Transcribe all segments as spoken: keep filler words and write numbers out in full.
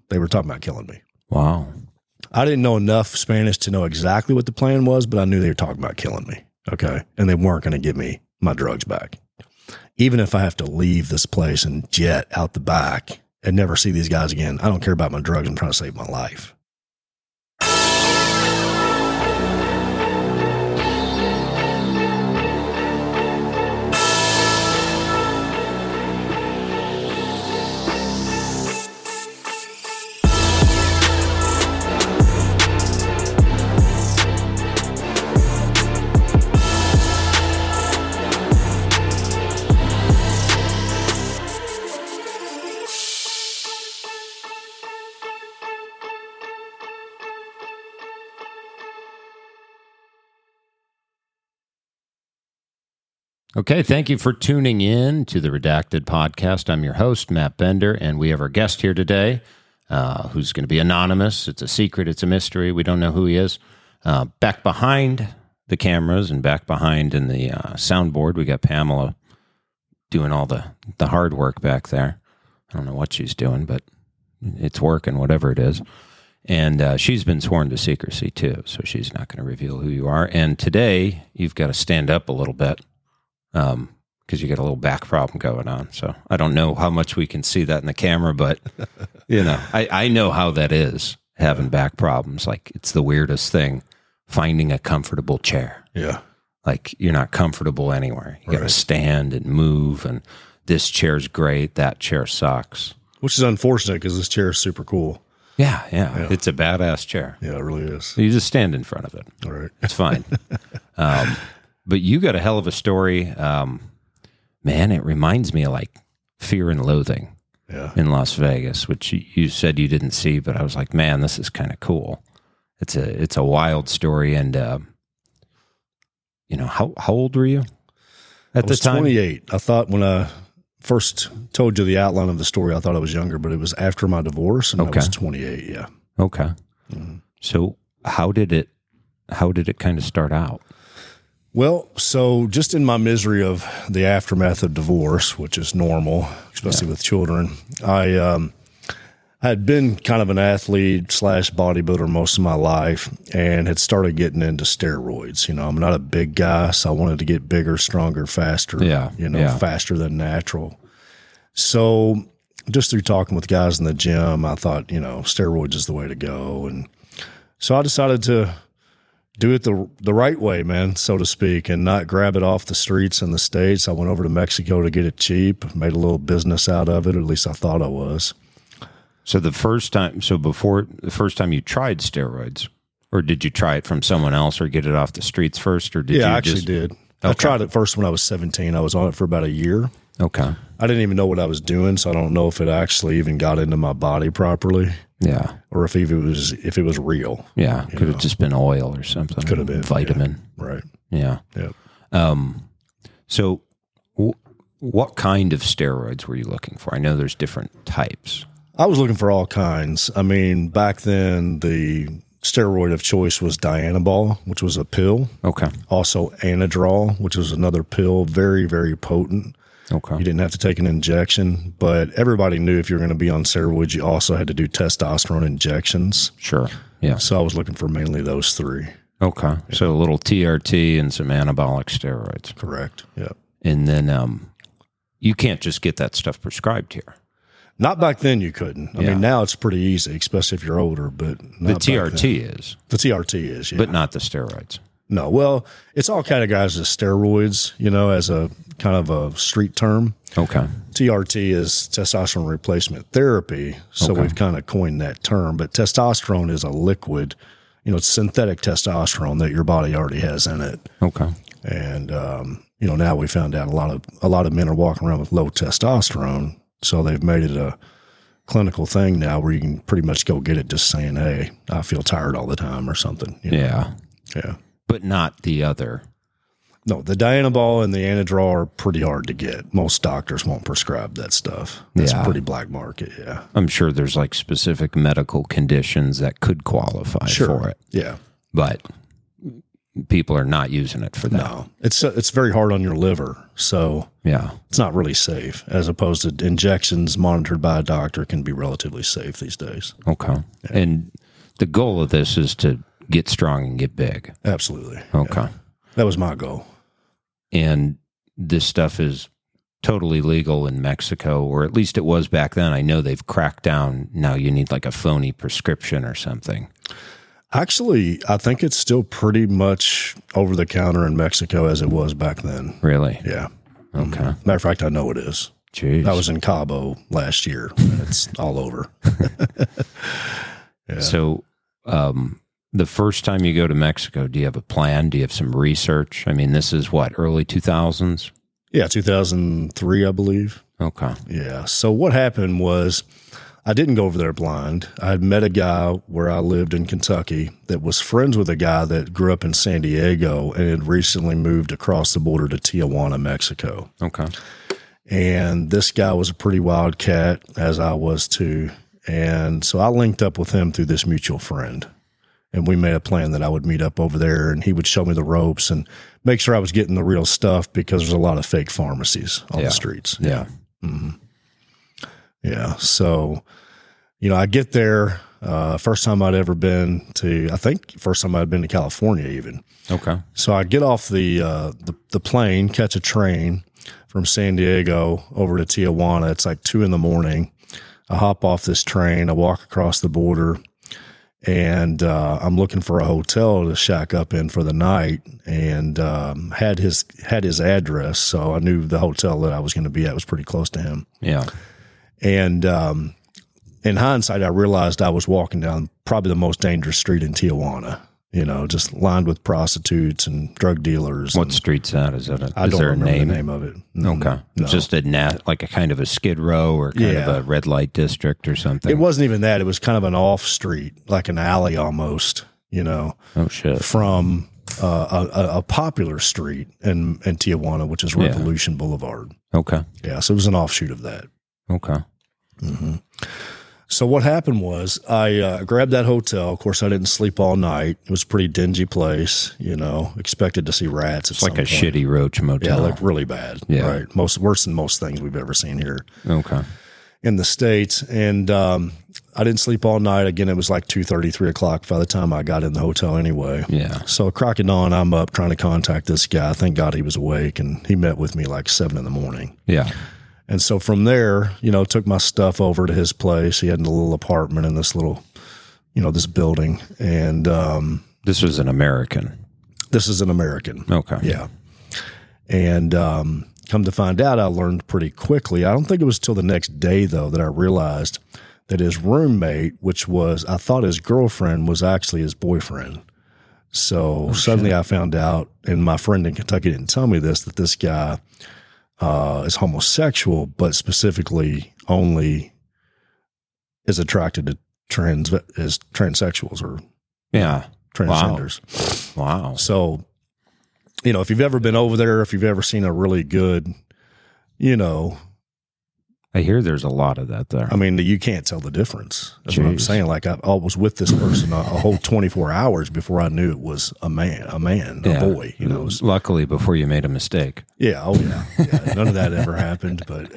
They were talking about killing me. Wow. I didn't know enough Spanish to know exactly what the plan was, but I knew they were talking about killing me. Okay. And they weren't going to give me my drugs back. Even if I have to leave this place and jet out the back and never see these guys again, I don't care about my drugs. I'm trying to save my life. Okay, thank you for tuning in to the Redacted Podcast. I'm your host, Matt Bender, and we have our guest here today uh, who's going to be anonymous. It's a secret. It's a mystery. We don't know who he is. Uh, back behind the cameras and back behind in the uh, soundboard, we got Pamela doing all the, the hard work back there. I don't know what she's doing, but it's working, whatever it is. And uh, she's been sworn to secrecy, too, so she's not going to reveal who you are. And today, you've got to stand up a little bit. Um, because you got a little back problem going on. So I don't know how much we can see that in the camera, but you know, I, I know how that is, having back problems. Like, it's the weirdest thing, finding a comfortable chair. Yeah. Like, you're not comfortable anywhere. You got to Right. stand and move, and this chair's great, that chair sucks. Which is unfortunate because this chair is super cool. Yeah, yeah, Yeah. It's a badass chair. Yeah, it really is. You just stand in front of it. All right. It's fine. um, but you got a hell of a story. Um, man, it reminds me of like Fear and Loathing Yeah. in Las Vegas, which you, you said you didn't see, but I was like, man, this is kind of cool. It's a it's a wild story. And, uh, you know, how, how old were you at I the was time? twenty-eight. I thought when I first told you the outline of the story, I thought I was younger, but it was after my divorce, and Okay. I was twenty-eight, yeah. Okay. Mm-hmm. So how did it, how did it kind of start out? Well, so just in my misery of the aftermath of divorce, which is normal, especially Yeah. with children, I um, I had been kind of an athlete slash bodybuilder most of my life and had started getting into steroids. You know, I'm not a big guy, so I wanted to get bigger, stronger, faster, Yeah, you know, yeah. faster than natural. So just through talking with guys in the gym, I thought, you know, steroids is the way to go. And so I decided to do it the the right way, man, so to speak, and not grab it off the streets in the States. I went over to Mexico to get it cheap, made a little business out of it, or at least I thought I was. So the first time, so before the first time you tried steroids, or did you try it from someone else or get it off the streets first, or did yeah, you I actually just, did. I Okay. tried it first when I was seventeen. I was on it for about a year. Okay. I didn't even know what I was doing, so I don't know if it actually even got into my body properly, Yeah. or if it was if it was real. Yeah. You Could have know. just been oil or something. Could have been, Vitamin. Right. Yeah. Yep. Um, so w- what kind of steroids were you looking for? I know there's different types. I was looking for all kinds. I mean, back then the steroid of choice was Dianabol, which was a pill. Okay. Also Anadrol, which was another pill, very, very potent. Okay. You didn't have to take an injection, but everybody knew if you were going to be on steroids, you also had to do testosterone injections. Sure. Yeah. So I was looking for mainly those three. Okay. So a little T R T and some anabolic steroids. Correct. Yeah. And then um, you can't just get that stuff prescribed here. Not back then you couldn't. I Yeah. mean, now it's pretty easy, especially if you're older, but not The back T R T then. is, The T R T is, yeah. but not the steroids. No, well, it's all categorized as steroids, you know, as a kind of a street term. Okay. T R T is testosterone replacement therapy, so Okay. we've kind of coined that term. But testosterone is a liquid, you know, it's synthetic testosterone that your body already has in it. Okay. And um, you know, now we found out a lot of a lot of men are walking around with low testosterone, so they've made it a clinical thing now where you can pretty much go get it just saying, "Hey, I feel tired all the time" or something. you know? Yeah. Yeah. But not the other. No, the Dianabol and the Anadrol are pretty hard to get. Most doctors won't prescribe that stuff. That's Yeah. a pretty black market, yeah. I'm sure there's like specific medical conditions that could qualify Sure. for it. Yeah. But people are not using it for that. No, it's it's very hard on your liver, so Yeah. it's not really safe. As opposed to injections monitored by a doctor can be relatively safe these days. Okay. And the goal of this is to get strong and get big. Absolutely. Okay. Yeah. That was my goal. And this stuff is totally legal in Mexico, or at least it was back then. I know they've cracked down. Now you need like a phony prescription or something. Actually, I think it's still pretty much over the counter in Mexico as it was back then. Really? Yeah. Okay. Mm-hmm. Matter of fact, I know it is. Jeez. I was in Cabo last year, and it's all over. Yeah. So, um, the first time you go to Mexico, do you have a plan? Do you have some research? I mean, this is what, early two thousands? Yeah, two thousand three, I believe. Okay. Yeah. So what happened was I didn't go over there blind. I had met a guy where I lived in Kentucky that was friends with a guy that grew up in San Diego and had recently moved across the border to Tijuana, Mexico. Okay. And this guy was a pretty wild cat, as I was too. And so I linked up with him through this mutual friend. And we made a plan that I would meet up over there and he would show me the ropes and make sure I was getting the real stuff because there's a lot of fake pharmacies on Yeah. the streets. Yeah. Mm-hmm. Yeah. So, you know, I get there, uh, first time I'd ever been to, I think first time I'd been to California even. Okay. So I get off the, uh, the, the plane, catch a train from San Diego over to Tijuana. It's like two in the morning. I hop off this train. I walk across the border. And uh, I'm looking for a hotel to shack up in for the night, and um, had his had his address, so I knew the hotel that I was going to be at was pretty close to him. Yeah. And um, in hindsight, I realized I was walking down probably the most dangerous street in Tijuana. You know, just lined with prostitutes and drug dealers. What and street's that? Is that a, I is don't there a remember name? the name of it. Mm, Okay. no. Just a nat, like a kind of a skid row or kind Yeah. of a red light district or something. It wasn't even that. It was kind of an off street, like an alley almost. You know. Oh shit. From uh, a, a popular street in, in Tijuana, which is Revolution yeah. Boulevard. Okay. Yeah, so it was an offshoot of that. Okay. Mm-hmm. So what happened was I uh, grabbed that hotel. Of course, I didn't sleep all night. It was a pretty dingy place, you know, expected to see rats. It's like a point. shitty roach motel. Yeah, like really bad. Yeah. Right. Most worse than most things we've ever seen here. Okay. In the States. And um, I didn't sleep all night. Again, it was like two thirty, three o'clock by the time I got in the hotel anyway. Yeah. So crack of dawn, I'm up trying to contact this guy. Thank God he was awake, and he met with me like seven in the morning. Yeah. And so from there, you know, took my stuff over to his place. He had a little apartment in this little, you know, this building. And um, this was an American. This is an American. Okay. Yeah. And um, come to find out, I learned pretty quickly. I don't think it was till the next day, though, that I realized that his roommate, which was, I thought his girlfriend, was actually his boyfriend. So oh, suddenly shit. I found out, and my friend in Kentucky didn't tell me this, that this guy Uh, is homosexual, but specifically only is attracted to trans as transsexuals or yeah transgenders. Wow. wow. So, you know, if you've ever been over there, if you've ever seen a really good, you know, I hear there's a lot of that there. I mean, you can't tell the difference. That's Jeez. what I'm saying. Like I, I was with this person a, a whole twenty-four hours before I knew it was a man, a man, yeah. a boy. You know. Was, luckily, before you made a mistake. Yeah. Oh yeah. yeah. None of that ever happened. But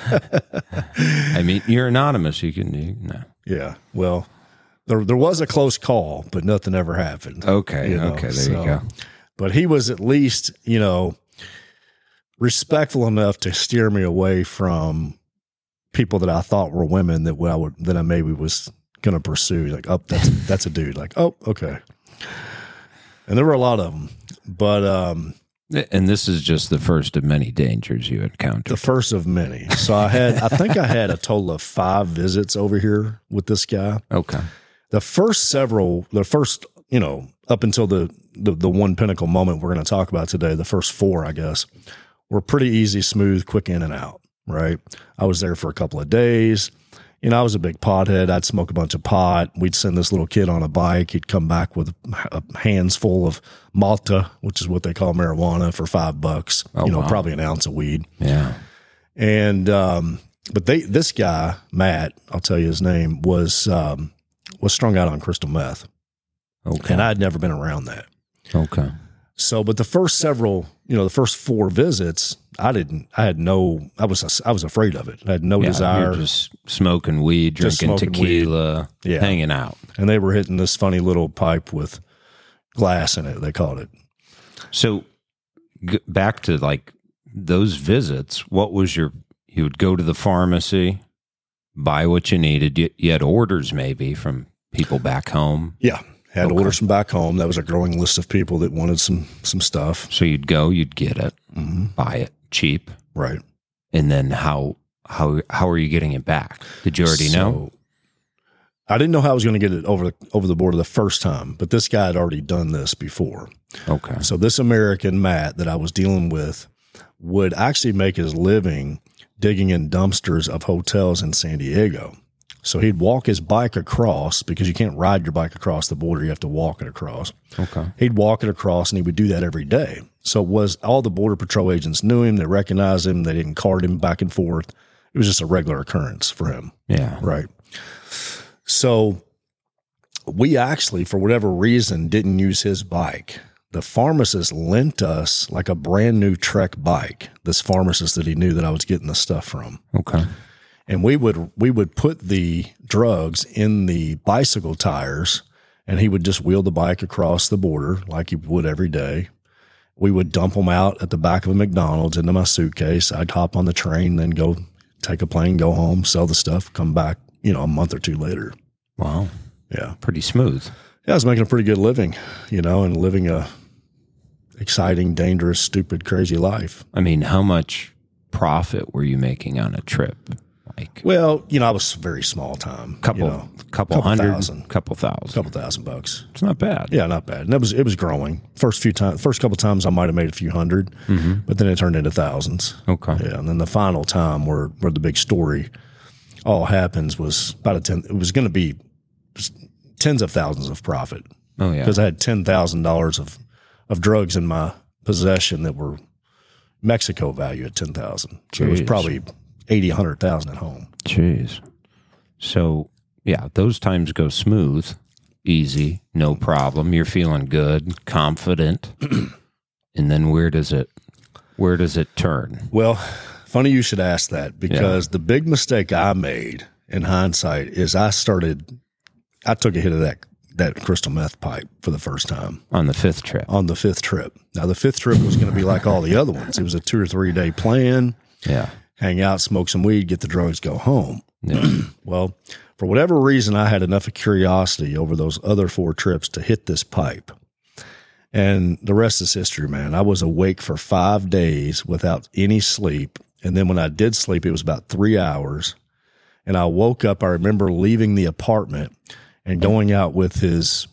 I mean, you're anonymous. You can. You, no. Yeah. Well, there there was a close call, but nothing ever happened. Okay. You know? Okay. There so, you go. But he was at least, you know, respectful enough to steer me away from people that I thought were women that I would that I maybe was going to pursue. Like, oh, that's that's a dude. Like, oh, okay. And there were a lot of them, but um, and this is just the first of many dangers you encountered. The first of many. So I had, I think I had a total of five visits over here with this guy. Okay. The first several, the first, you know, up until the the, the one pinnacle moment we're going to talk about today, the first four, I guess, were pretty easy, smooth, quick in and out. Right. I was there for a couple of days. You know, I was a big pothead. I'd smoke a bunch of pot. We'd send this little kid on a bike. He'd come back with hands full of Malta, which is what they call marijuana, for five bucks. Oh, you know, wow. probably an ounce of weed. Yeah. And, um, but they, this guy, Matt, I'll tell you his name, was, um, was strung out on crystal meth. Okay. And I'd never been around that. Okay. So, but the first several, you know, the first four visits, I didn't, I had no, I was, I was afraid of it. I had no Yeah, desire. you're just smoking weed, Just drinking smoking tequila, Yeah. hanging out. And they were hitting this funny little pipe with glass in it, they called it. So g- back to like those visits, what was your, you would go to the pharmacy, buy what you needed. You, you had orders maybe from people back home. Yeah. Had Okay. orders from back home. That was a growing list of people that wanted some, some stuff. So you'd go, you'd get it, Mm-hmm. buy it cheap. Right. And then how, how, how are you getting it back? Did you already know? So, I didn't know how I was going to get it over, over the border the first time, but this guy had already done this before. Okay. So this American, Matt, that I was dealing with would actually make his living digging in dumpsters of hotels in San Diego. So he'd walk his bike across, because you can't ride your bike across the border. You have to walk it across. Okay. He'd walk it across, and he would do that every day. So it was all the Border Patrol agents knew him. They recognized him. They didn't card him back and forth. It was just a regular occurrence for him. Yeah. Right. So we actually, for whatever reason, didn't use his bike. The pharmacist lent us like a brand new Trek bike, this pharmacist that he knew that I was getting the stuff from. Okay. And we would we would put the drugs in the bicycle tires, and he would just wheel the bike across the border like he would every day. We would dump them out at the back of a McDonald's into my suitcase. I'd hop on the train, then go take a plane, go home, sell the stuff, come back, you know, a month or two later. Wow. Yeah. Pretty smooth. Yeah, I was making a pretty good living, you know, and living a exciting, dangerous, stupid, crazy life. I mean, how much profit were you making on a trip? Like Well, you know, I was very small time. couple, you know, couple, couple hundred, thousand. couple thousand. couple thousand bucks. It's not bad. Yeah, not bad. And that was it was growing. First few times, first couple times, I might have made a few hundred, Mm-hmm. but then it turned into thousands. Okay. Yeah, and then the final time where where the big story all happens was about a ten. It was going to be just tens of thousands of profit Oh yeah. because I had ten thousand dollars of of drugs in my possession that were Mexico value at ten thousand. So it was Jeez. probably eighty, a hundred thousand at home. Jeez. So yeah, those times go smooth, easy, no problem. You're feeling good, confident, and then where does it, where does it turn? Well, funny you should ask that, because the big mistake I made in hindsight is I started, I took a hit of that that crystal meth pipe for the first time On the fifth trip. on the fifth trip. Now, the fifth trip was going to be like all the other ones. It was a two or three day plan, Yeah. hang out, smoke some weed, get the drugs, go home. Yeah. Well, for whatever reason, I had enough of curiosity over those other four trips to hit this pipe. And the rest is history, man. I was awake for five days without any sleep. And then when I did sleep, it was about three hours. And I woke up. I remember leaving the apartment and going out with his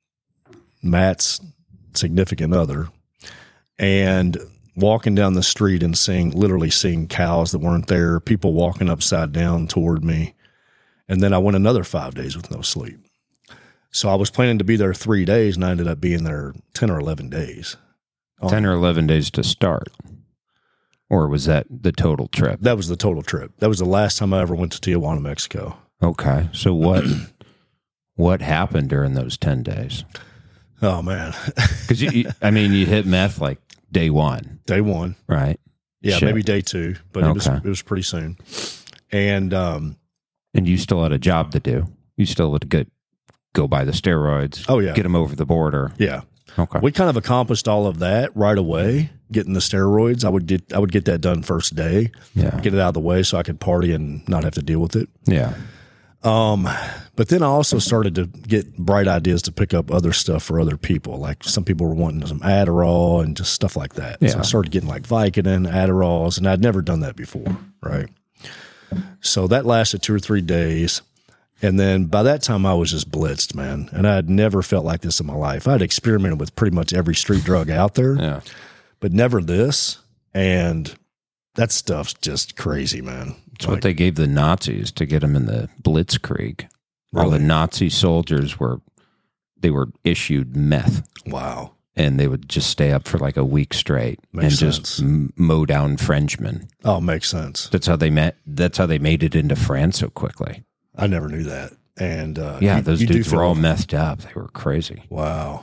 Matt's significant other and walking down the street and seeing, literally seeing cows that weren't there, people walking upside down toward me. And then I went another five days with no sleep. So I was planning to be there three days and I ended up being there ten or eleven days. ten or eleven days to start. Or was that the total trip? That was the total trip. That was the last time I ever went to Tijuana, Mexico. Okay. So what what happened during those ten days? Oh, man. Because, you, you, I mean, you hit meth like day one, Day one. right? Yeah, Shit. maybe day two, but it was Okay. it was pretty soon. And um, And you still had a job to do. You still had to get, go buy the steroids. Oh, yeah. Get them over the border. yeah, Okay. we kind of accomplished all of that right away. Getting the steroids, I would get I would get that done first day, Yeah. get it out of the way so I could party and not have to deal with it. Yeah. Um, but then I also started to get bright ideas to pick up other stuff for other people. Like some people were wanting some Adderall and just stuff like that. So Yeah. I started getting like Vicodin, Adderalls, and I'd never done that before. Right. So that lasted two or three days. And then by that time I was just blitzed, man. And I had never felt like this in my life. I had experimented with pretty much every street drug out there, Yeah. but never this. And that stuff's just crazy, man. It's what they gave the Nazis to get them in the Blitzkrieg. All the Really? Nazi soldiers were, they were issued meth. Wow. And they would just stay up for like a week straight Makes and sense. just m- mow down Frenchmen. Oh, makes sense. That's how they met. That's how they made it into France so quickly. I never knew that. And uh, Yeah, you- those you do dudes were feel- all methed up. They were crazy. Wow.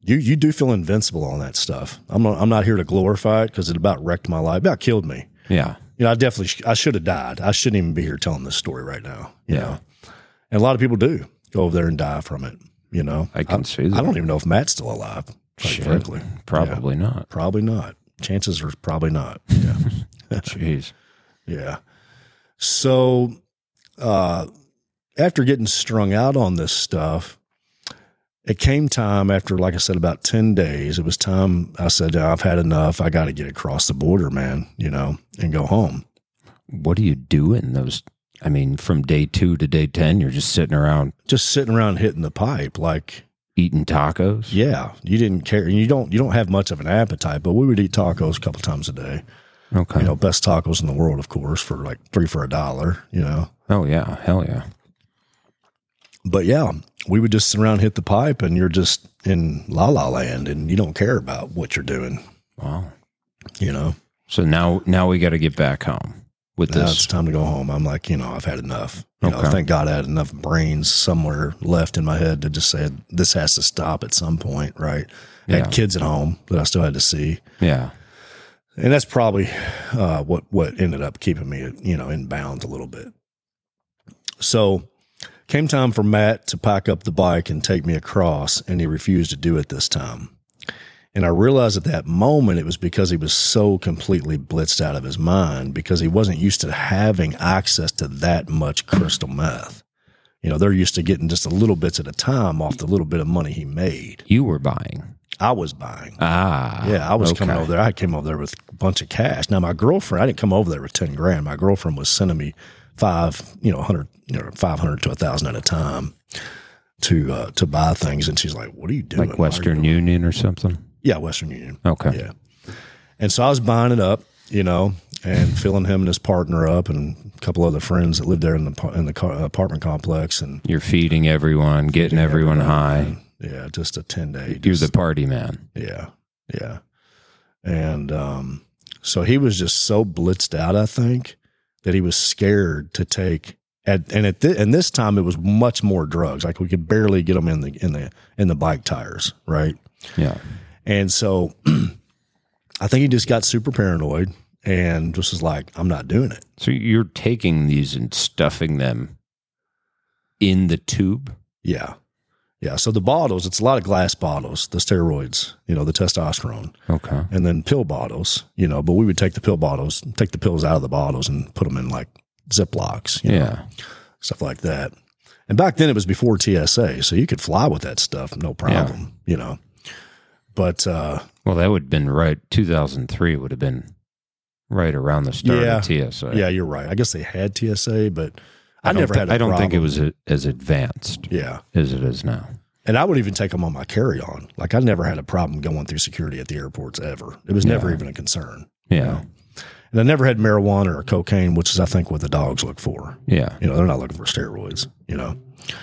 you you do feel invincible on that stuff. I'm not I'm not here to glorify it because it about wrecked my life. It about killed me. Yeah. You know, I definitely sh- I should have died. I shouldn't even be here telling this story right now. You Yeah. know, and a lot of people do go over there and die from it. You know, I can I, see that. I don't even know if Matt's still alive. Quite Shit. frankly, Probably Yeah. not. Probably not. Chances are probably not. Yeah. Jeez. Yeah. So, uh, after getting strung out on this stuff, it came time after, like I said, about ten days. It was time. I said, I've had enough. I got to get across the border, man, you know, and go home. What do you do in those? I mean, from day two to day ten, you're just sitting around Just sitting around hitting the pipe. Like, eating tacos? yeah, you didn't care. You don't, you don't have much of an appetite, but we would eat tacos a couple times a day. Okay. You know, best tacos in the world, of course, for like three for a dollar, you know. Oh, yeah. Hell yeah. But yeah, we would just sit around, hit the pipe, and you're just in la la land, and you don't care about what you're doing, Wow. you know. So now, now we got to get back home with Now this. it's time to go home. I'm like, you know, I've had enough. You know, Okay. thank God I had enough brains somewhere left in my head to just say this has to stop at some point, right? I Yeah. had kids at home that I still had to see, Yeah. and that's probably uh, what what ended up keeping me, you know, in bounds a little bit. So, came time for Matt to pack up the bike and take me across, and he refused to do it this time. And I realized at that moment it was because he was so completely blitzed out of his mind because he wasn't used to having access to that much crystal meth. You know, they're used to getting just a little bits at a time off the little bit of money he made. You were buying. I was buying. Ah. Yeah, I was okay. coming over there. I came over there with a bunch of cash. Now, my girlfriend, I didn't come over there with ten grand. My girlfriend was sending me five, you know, hundred, you know, five hundred to a thousand at a time to uh, to buy things. And she's like, "What are you doing?" Like Why are Western you doing-" Union or something? Yeah, Western Union. Okay. Yeah. And so I was buying it up, you know, and filling him and his partner up, and a couple other friends that lived there in the in the car, apartment complex, and You're feeding everyone, getting everyone high. yeah, just a ten day. You're the party man. Yeah, yeah. And um, so he was just so blitzed out, I think, that he was scared to take. At, and at th- and this time it was much more drugs. Like we could barely get them in the in the in the bike tires, right? Yeah. And so I think he just got super paranoid and just was like, "I'm not doing it." So you're taking these and stuffing them in the tube? Yeah, yeah. So the bottles, it's a lot of glass bottles, the steroids, you know, the testosterone. Okay. And then pill bottles, you know, but we would take the pill bottles, take the pills out of the bottles and put them in like Ziplocs, you know, Yeah. stuff like that. And back then it was before T S A, so you could fly with that stuff, no problem, you know. But uh, Well, that would have been right. two thousand three would have been right around the start Yeah. of T S A. yeah, you're right. I guess they had T S A, but I, I, don't never thi- had. I I don't think it was a, as advanced Yeah, as it is now. and I would even take them on my carry-on. Like I never had a problem going through security at the airports ever. It was never Yeah. even a concern. Yeah. And I never had marijuana or cocaine, which is I think what the dogs look for. Yeah. You know, they're not looking for steroids, you know.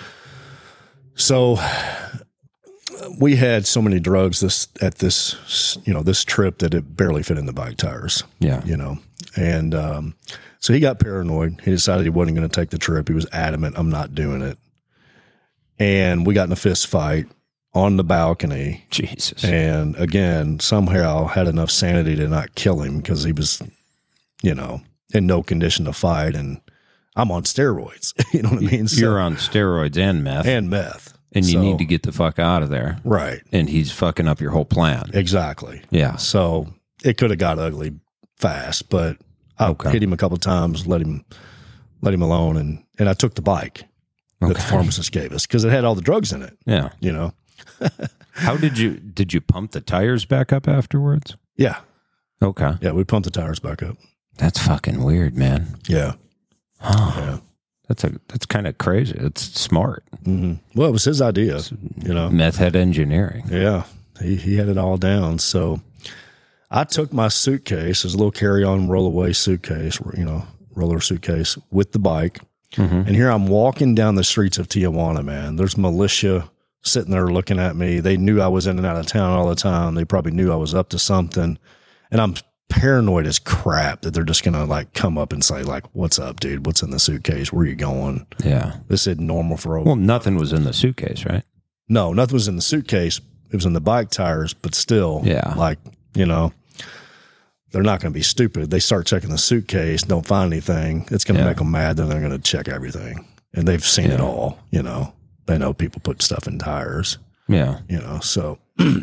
So we had so many drugs this at this, you know, this trip that it barely fit in the bike tires, Yeah. you know. And um, so he got paranoid. He decided he wasn't going to take the trip. He was adamant, I'm not doing it. And we got in a fist fight on the balcony. Jesus. And again, somehow had enough sanity to not kill him because he was, you know, in no condition to fight. And I'm on steroids. You know what I mean? So- You're on steroids and meth, and, and meth. you So- need to get the fuck out of there. Right. And he's fucking up your whole plan. Exactly. Yeah. So it could have got ugly fast, but I Okay. hit him a couple of times, let him let him alone, and and I took the bike that the Okay. pharmacist gave us because it had all the drugs in it. Yeah. You know. How did you did you pump the tires back up afterwards? Yeah. Okay. Yeah. We pumped the tires back up. That's fucking weird, man. Yeah. Huh. Yeah. That's a that's kind of crazy. It's smart. hmm Well, it was his idea. You know. Meth head engineering. Yeah. He he had it all down. So I took my suitcase, his little carry-on roll-away suitcase, you know, roller suitcase with the bike. Mm-hmm. And here I'm walking down the streets of Tijuana, man. There's militia sitting there looking at me. They knew I was in and out of town all the time. They probably knew I was up to something. And I'm paranoid as crap that they're just going to like come up and say like, "What's up, dude? What's in the suitcase? Where are you going?" Yeah. This is normal for a Well, nothing was in the suitcase, right? No, nothing was in the suitcase. it was in the bike tires, but still, Yeah. like, you know, they're not going to be stupid. They start checking the suitcase, don't find anything. It's going to Yeah. make them mad. Then they're going to check everything. And they've seen it Yeah. all, you know. They know people put stuff in tires, Yeah. you know. So,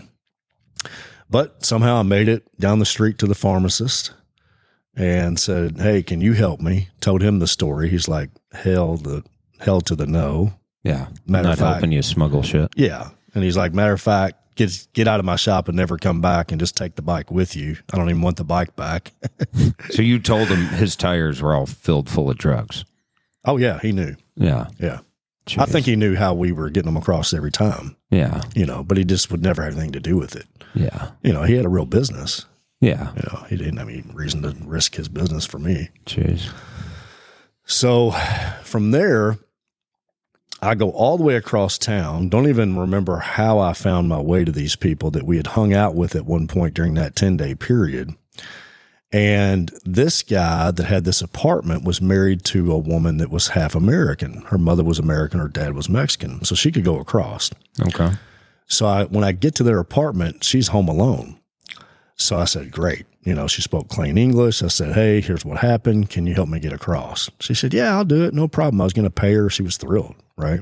but somehow I made it down the street to the pharmacist and said, hey, can you help me? Told him the story. He's like, hell, the hell to the no. Yeah. Matter Not of fact, helping you smuggle shit. yeah. And he's like, matter of fact, get get out of my shop and never come back and just take the bike with you. I don't even want the bike back. So you told him his tires were all filled full of drugs. Oh, yeah, he knew. Yeah. Yeah. Jeez. I think he knew how we were getting them across every time, Yeah. you know, but he just would never have anything to do with it. Yeah. You know, he had a real business. Yeah. You know, he didn't have any reason to risk his business for me. Jeez. So from there, I go all the way across town. Don't even remember how I found my way to these people that we had hung out with at one point during that ten-day period. And this guy that had this apartment was married to a woman that was half American. Her mother was American, her dad was Mexican, so she could go across. Okay. So I, when I get to their apartment, she's home alone. So I said, great. You know, she spoke plain English. I said, hey, here's what happened. Can you help me get across? She said, yeah, I'll do it. No problem. I was going to pay her. She was thrilled, right?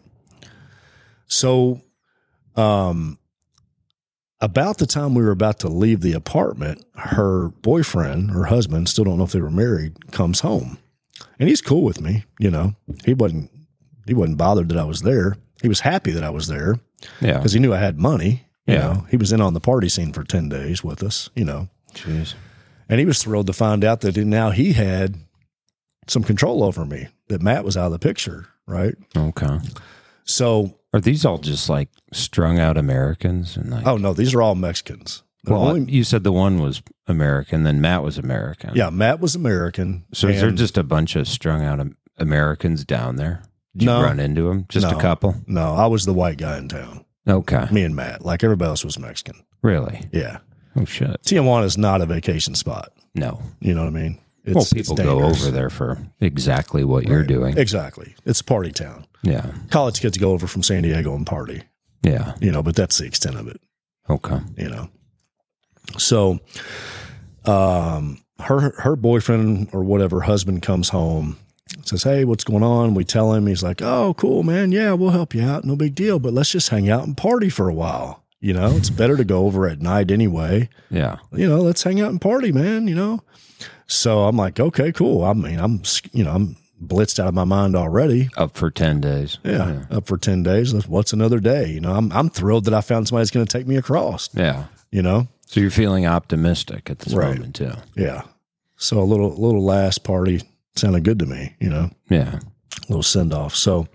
So um, about the time we were about to leave the apartment, her boyfriend, her husband, still don't know if they were married, comes home. And he's cool with me, you know. He wasn't he wasn't bothered that I was there. He was happy that I was there Yeah. because he knew I had money. You Yeah. know, he was in on the party scene for ten days with us, you know. Jeez. And he was thrilled to find out that now he had some control over me, that Matt was out of the picture, right? Okay. So, Are these all just like strung out Americans and like? oh no, these are all Mexicans. The well, only- you said the one was American, then Matt was American. yeah, Matt was American. So is there and- just a bunch of strung out Am- Americans down there? Did you No. run into them? Just No. a couple? No, I was the white guy in town. Okay. Me and Matt, like everybody else was Mexican. Really? Yeah. Oh shit. Tijuana is not a vacation spot. No. You know what I mean? It's, Well, it's people go dangerous. over there for exactly what you're Right. doing. Exactly. It's a party town. Yeah. College kids go over from San Diego and party, Yeah. you know, but that's the extent of it, Okay. you know. So um, her her boyfriend or whatever husband comes home, says, hey, what's going on? We tell him. He's like, oh, cool, man. Yeah, we'll help you out. No big deal. But let's just hang out and party for a while. You know, it's better to go over at night anyway. Yeah. You know, let's hang out and party, man, you know. So I'm like, okay, cool. I mean, I'm, you know, I'm blitzed out of my mind already. Up for ten days. Yeah, up for ten days. What's another day? You know, I'm I'm thrilled that I found somebody that's going to take me across, Yeah. you know? So you're feeling optimistic at this Right. moment too. Yeah. So a little little last party sounded good to me, you know, Yeah. a little send off. So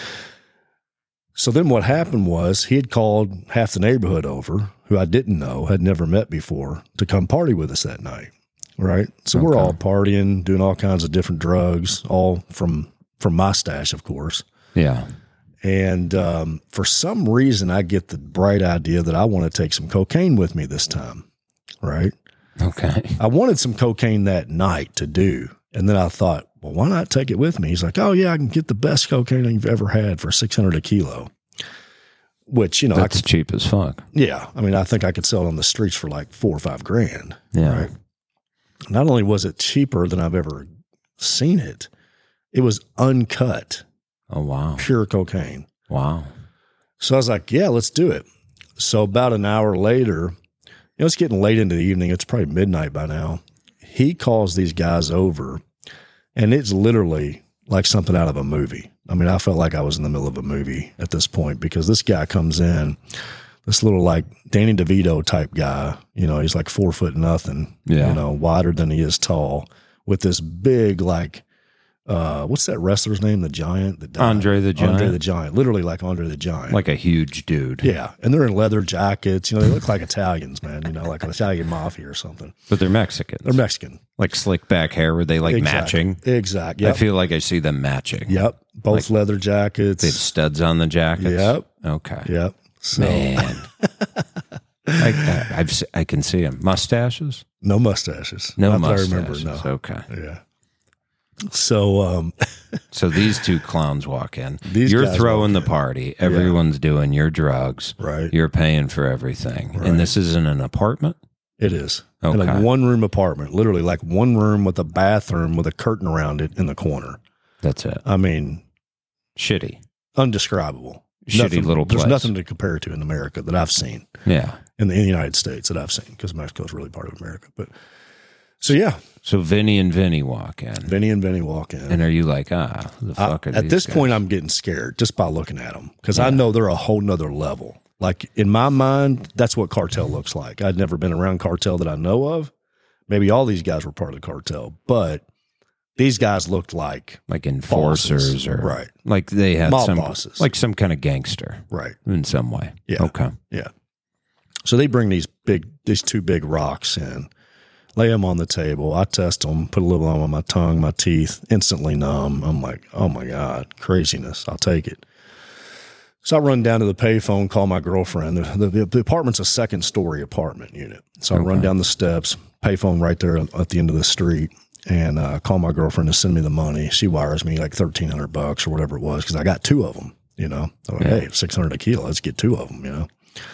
so then what happened was he had called half the neighborhood over who I didn't know, had never met before, to come party with us that night. Right. So we're Okay. all partying, doing all kinds of different drugs, all from from my stash, of course. Yeah. And um, for some reason, I get the bright idea that I want to take some cocaine with me this time, right? Okay. I wanted some cocaine that night to do. And then I thought, well, why not take it with me? He's like, oh, yeah, I can get the best cocaine you've ever had for six hundred a kilo, which, you know, I That's could, cheap as fuck. yeah. I mean, I think I could sell it on the streets for like four or five grand. Yeah. Right. Not only was it cheaper than I've ever seen it, it was uncut, Oh, wow. pure cocaine. Wow. So I was like, yeah, let's do it. So about an hour later, you know, it's getting late into the evening. It's probably midnight by now. He calls these guys over, and it's literally like something out of a movie. I mean, I felt like I was in the middle of a movie at this point because this guy comes in, this little like Danny DeVito type guy. You know, he's like four foot nothing, Yeah. you know, wider than he is tall, with this big, like, uh, what's that wrestler's name? The Giant? The died. Andre the Giant? Andre the Giant. Literally like Andre the Giant. Like a huge dude. Yeah, and they're in leather jackets. You know, they look like Italians, man. You know, like an Italian mafia or something. But they're Mexicans. They're Mexican. Like slick back hair. Were they like Exactly. matching? Exactly. I Yep. feel like I see them matching. Yep. Both leather jackets. They have studs on the jackets. Yep. Okay. Yep. So Man. I, I, I've, se- I can see them. Mustaches? no mustaches. No Not mustaches. that I remember. No. Okay. Yeah. So, um, so these two clowns walk in. These You're guys throwing the walk in. party. Everyone's doing your drugs. Right. You're paying for everything. Right. And this is in an apartment? It is. Okay. In a one room apartment, literally like one room with a bathroom with a curtain around it in the corner. That's it. I mean, Shitty. undescribable. Shitty Nothing, little place. There's nothing to compare to in America that I've seen. Yeah. In the, in the United States that I've seen, because Mexico is really part of America. But so, yeah. So Vinny and Vinny walk in. Vinny and Vinny walk in. And are you like, ah, who the fuck I, are at these this guys? point, I'm getting scared just by looking at them because Yeah. I know they're a whole nother level. Like in my mind, that's what cartel looks like. I'd never been around cartel that I know of. Maybe all these guys were part of the cartel, but these guys looked like like enforcers bosses. or Right. like they had Mob some bosses. like some kind of gangster right. in some way. Yeah. Okay. Yeah. So they bring these big, these two big rocks in, lay them on the table. I test them, put a little on my tongue, my teeth, instantly numb. I'm like, oh my God, craziness. I'll take it. So I run down to the payphone, call my girlfriend. The, the, the apartment's a second story apartment unit. So I Okay. run down the steps, payphone right there at the end of the street, and uh, call my girlfriend to send me the money. She wires me like thirteen hundred bucks or whatever it was because I got two of them, you know. I'm like, Yeah. hey, six hundred a kilo, let's get two of them, you know.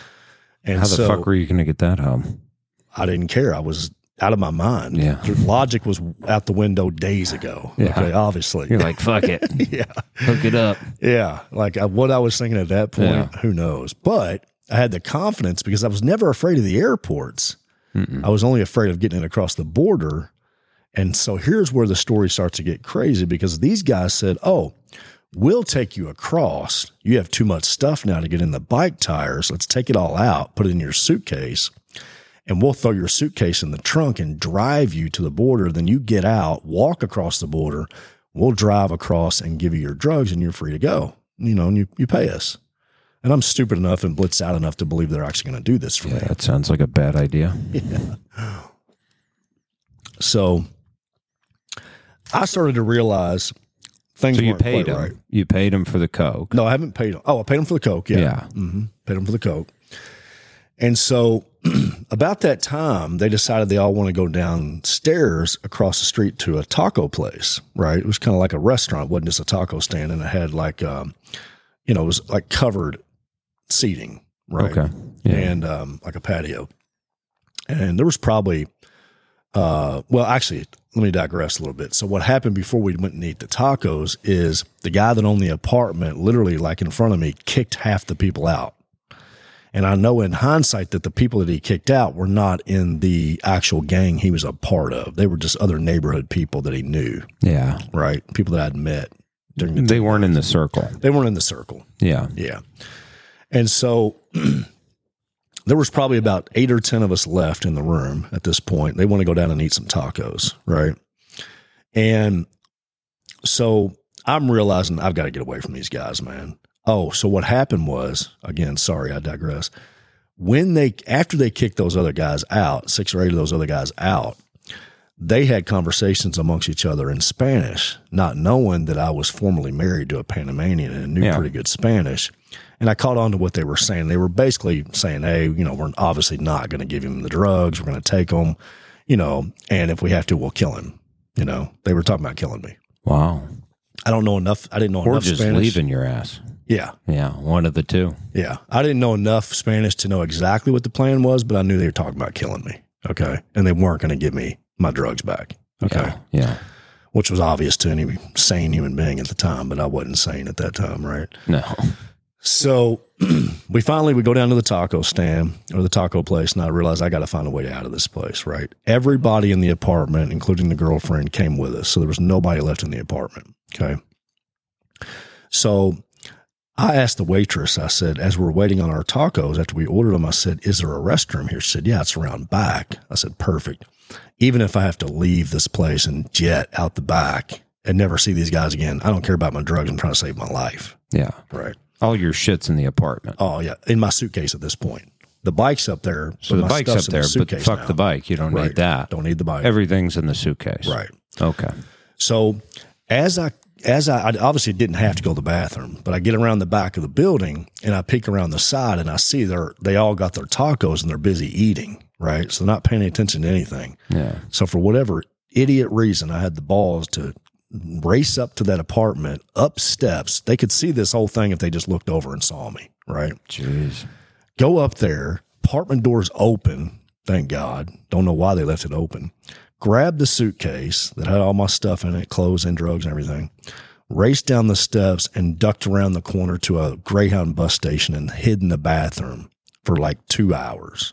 And How the so fuck were you going to get that home? I didn't care. I was out of my mind. Yeah. The logic was out the window days ago. Yeah. Okay, obviously. You're like, fuck it. yeah. Hook it up. Yeah, like I, what I was thinking at that point, Yeah. who knows? But I had the confidence because I was never afraid of the airports. Mm-mm. I was only afraid of getting it across the border. And so here's where the story starts to get crazy because these guys said, oh, we'll take you across. You have too much stuff now to get in the bike tires. Let's take it all out, put it in your suitcase, and we'll throw your suitcase in the trunk and drive you to the border. Then you get out, walk across the border. We'll drive across and give you your drugs and you're free to go, you know, and you, you pay us. And I'm stupid enough and blitzed out enough to believe they're actually going to do this for Yeah, me. that sounds like a bad idea. Yeah. So I started to realize things So you weren't paid quite him. right. You paid him for the coke. No, I haven't paid him. Oh, I paid him for the Coke. Yeah. Yeah. Mm-hmm. Paid him for the Coke. And so about that time, they decided they all want to go downstairs across the street to a taco place, right? It was kind of like a restaurant. It wasn't just a taco stand. And it had like, um, you know, it was like covered seating, right? Okay. Yeah. And um, like a patio. And there was probably, uh, well, actually, let me digress a little bit. So what happened before we went and eat the tacos is the guy that owned the apartment, literally like in front of me, kicked half the people out. And I know in hindsight that the people that he kicked out were not in the actual gang he was a part of. They were just other neighborhood people that he knew, Yeah. right? People that I'd met during the They weren't in the circle. They weren't in the circle. Yeah. Yeah. And so there was probably about eight or ten of us left in the room at this point. They want to go down and eat some tacos, right? And so I'm realizing I've got to get away from these guys, man. Oh, so what happened was, again, sorry, I digress. When they, after they kicked those other guys out, six or eight of those other guys out, they had conversations amongst each other in Spanish, not knowing that I was formerly married to a Panamanian and knew Yeah. pretty good Spanish. And I caught on to what they were saying. They were basically saying, hey, you know, we're obviously not going to give him the drugs. We're going to take him, you know, and if we have to, we'll kill him. You know, they were talking about killing me. Wow. I don't know enough. I didn't know Or enough just Spanish. leaving your ass. Yeah. Yeah. One of the two. Yeah. I didn't know enough Spanish to know exactly what the plan was, but I knew they were talking about killing me. Okay. And they weren't going to give me my drugs back. Okay. Yeah. Yeah. Which was obvious to any sane human being at the time, but I wasn't sane at that time. Right. No. So we finally, we go down to the taco stand or the taco place, and I realized I got to find a way out of this place, right? Everybody in the apartment, including the girlfriend, came with us. So there was nobody left in the apartment. Okay. So I asked the waitress, I said, as we're waiting on our tacos after we ordered them, I said, is there a restroom here? She said, yeah, it's around back. I said, perfect. Even if I have to leave this place and jet out the back and never see these guys again, I don't care about my drugs. I'm trying to save my life. Yeah. Right. All your shit's in the apartment. Oh, yeah. In my suitcase at this point. The bike's up there. So but the my bike's up stuff's in there, the but suitcase fuck now. the bike. You don't Right. need that. Don't need the bike. Everything's in the suitcase. Right. Okay. So as I, as I, I obviously didn't have to go to the bathroom, but I get around the back of the building and I peek around the side and I see they're, they all got their tacos and they're busy eating. Right. So they're not paying attention to anything. Yeah. So for whatever idiot reason, I had the balls to race up to that apartment, up steps. They could see this whole thing if they just looked over and saw me, right? Jeez. Go up there, apartment doors open, thank God. Don't know why they left it open. Grab the suitcase that had all my stuff in it, clothes and drugs and everything, raced down the steps and ducked around the corner to a Greyhound bus station and hid in the bathroom for like two hours.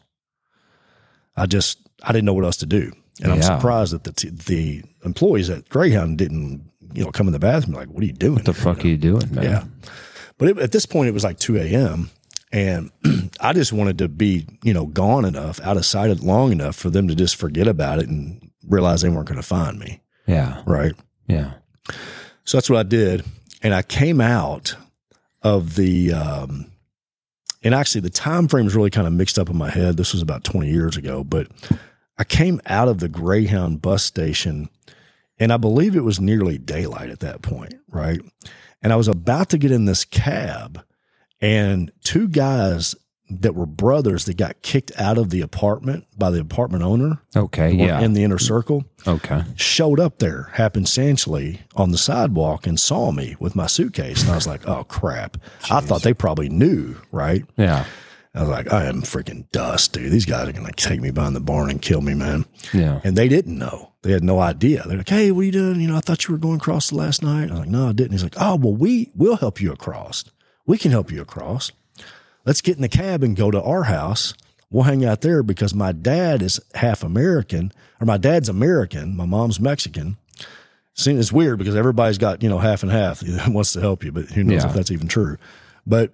I just, I didn't know what else to do. And I'm Yeah. surprised that the t- the employees at Greyhound didn't, you know, come in the bathroom like, what are you doing? What the fuck are you doing, man? Yeah. But it, at this point, it was like two a.m. And I just wanted to be, you know, gone enough, out of sight long enough for them to just forget about it and realize they weren't going to find me. Yeah. Right. Yeah. So that's what I did. And I came out of the, um, and actually the time frame is really kind of mixed up in my head. This was about twenty years ago, but I came out of the Greyhound bus station and I believe it was nearly daylight at that point. Right. And I was about to get in this cab and two guys that were brothers that got kicked out of the apartment by the apartment owner. Okay. Yeah. In the inner circle. Okay. Showed up there happenstantially on the sidewalk and saw me with my suitcase. And I was like, oh, crap. Jeez. I thought they probably knew, right? Yeah. I was like, I am freaking dust, dude. These guys are going to take me behind the barn and kill me, man. Yeah. And they didn't know. They had no idea. They're like, hey, what are you doing? You know, I thought you were going across the last night. I was like, no, I didn't. He's like, oh, well, we will help you across. We can help you across. Let's get in the cab and go to our house. We'll hang out there because my dad is half American, or my dad's American. My mom's Mexican. See, it's weird because everybody's got, you know, half and half. He wants to help you, but who knows Yeah. if that's even true. But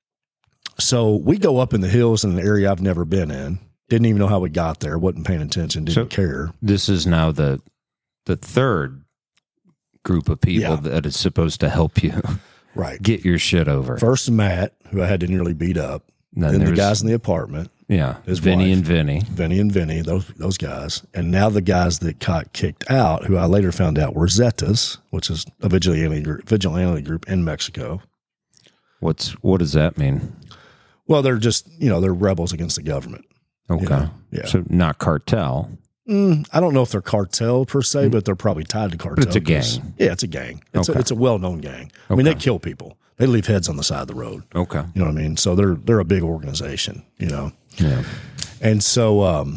so we go up in the hills in an area I've never been in. Didn't even know how we got there. Wasn't paying attention. Didn't So- care. This is now the the third group of people Yeah. that is supposed to help you Right. get your shit over. First Matt, who I had to nearly beat up. Then Then the there's- guys in the apartment. Yeah. his Vinny wife. and Vinny. Vinny and Vinny, those those guys. And now the guys that got kicked out, who I later found out were Zetas, which is a vigilante group, vigilante group in Mexico. What's what does that mean? Well, they're just, you know, they're rebels against the government. Okay. Yeah. Yeah. So not cartel. Mm, I don't know if they're cartel per se, but they're probably tied to cartel. But it's a 'cause- gang. Yeah, it's a gang. It's Okay. a, it's a well-known gang. I mean, Okay. they kill people. They leave heads on the side of the road. Okay. You know what I mean? So they're they're a big organization, you know. Yeah. And so, um,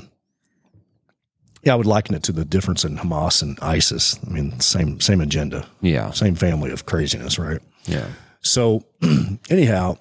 yeah, I would liken it to the difference in Hamas and ISIS. I mean, same same agenda, Yeah. same family of craziness, right? Yeah. So, anyhow,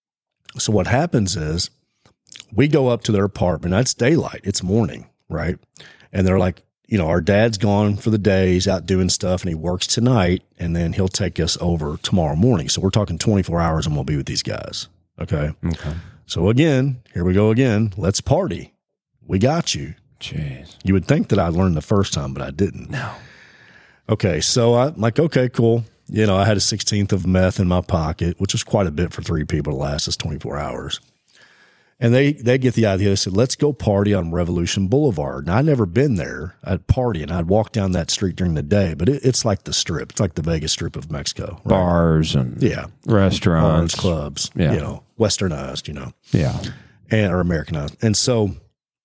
so what happens is we go up to their apartment. It's daylight. It's morning, right? And they're like, you know, our dad's gone for the day. He's out doing stuff, and he works tonight, and then he'll take us over tomorrow morning. So we're talking twenty-four hours, and we'll be with these guys. Okay. Okay. So again, here we go again. Let's party. We got you. Jeez. You would think that I learned the first time, but I didn't. No. Okay, so I'm like, okay, cool. You know, I had a sixteenth of meth in my pocket, which was quite a bit for three people to last us twenty-four hours. And they they get the idea. They said, let's go party on Revolution Boulevard. Now, I'd never been there. I'd party, and I'd walk down that street during the day, but it, it's like the Strip. It's like the Vegas Strip of Mexico. Right? Bars and Yeah. restaurants. Bars, clubs, Yeah. you know, westernized, you know. Yeah. and or Americanized. And so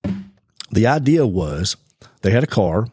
the idea was they had a car.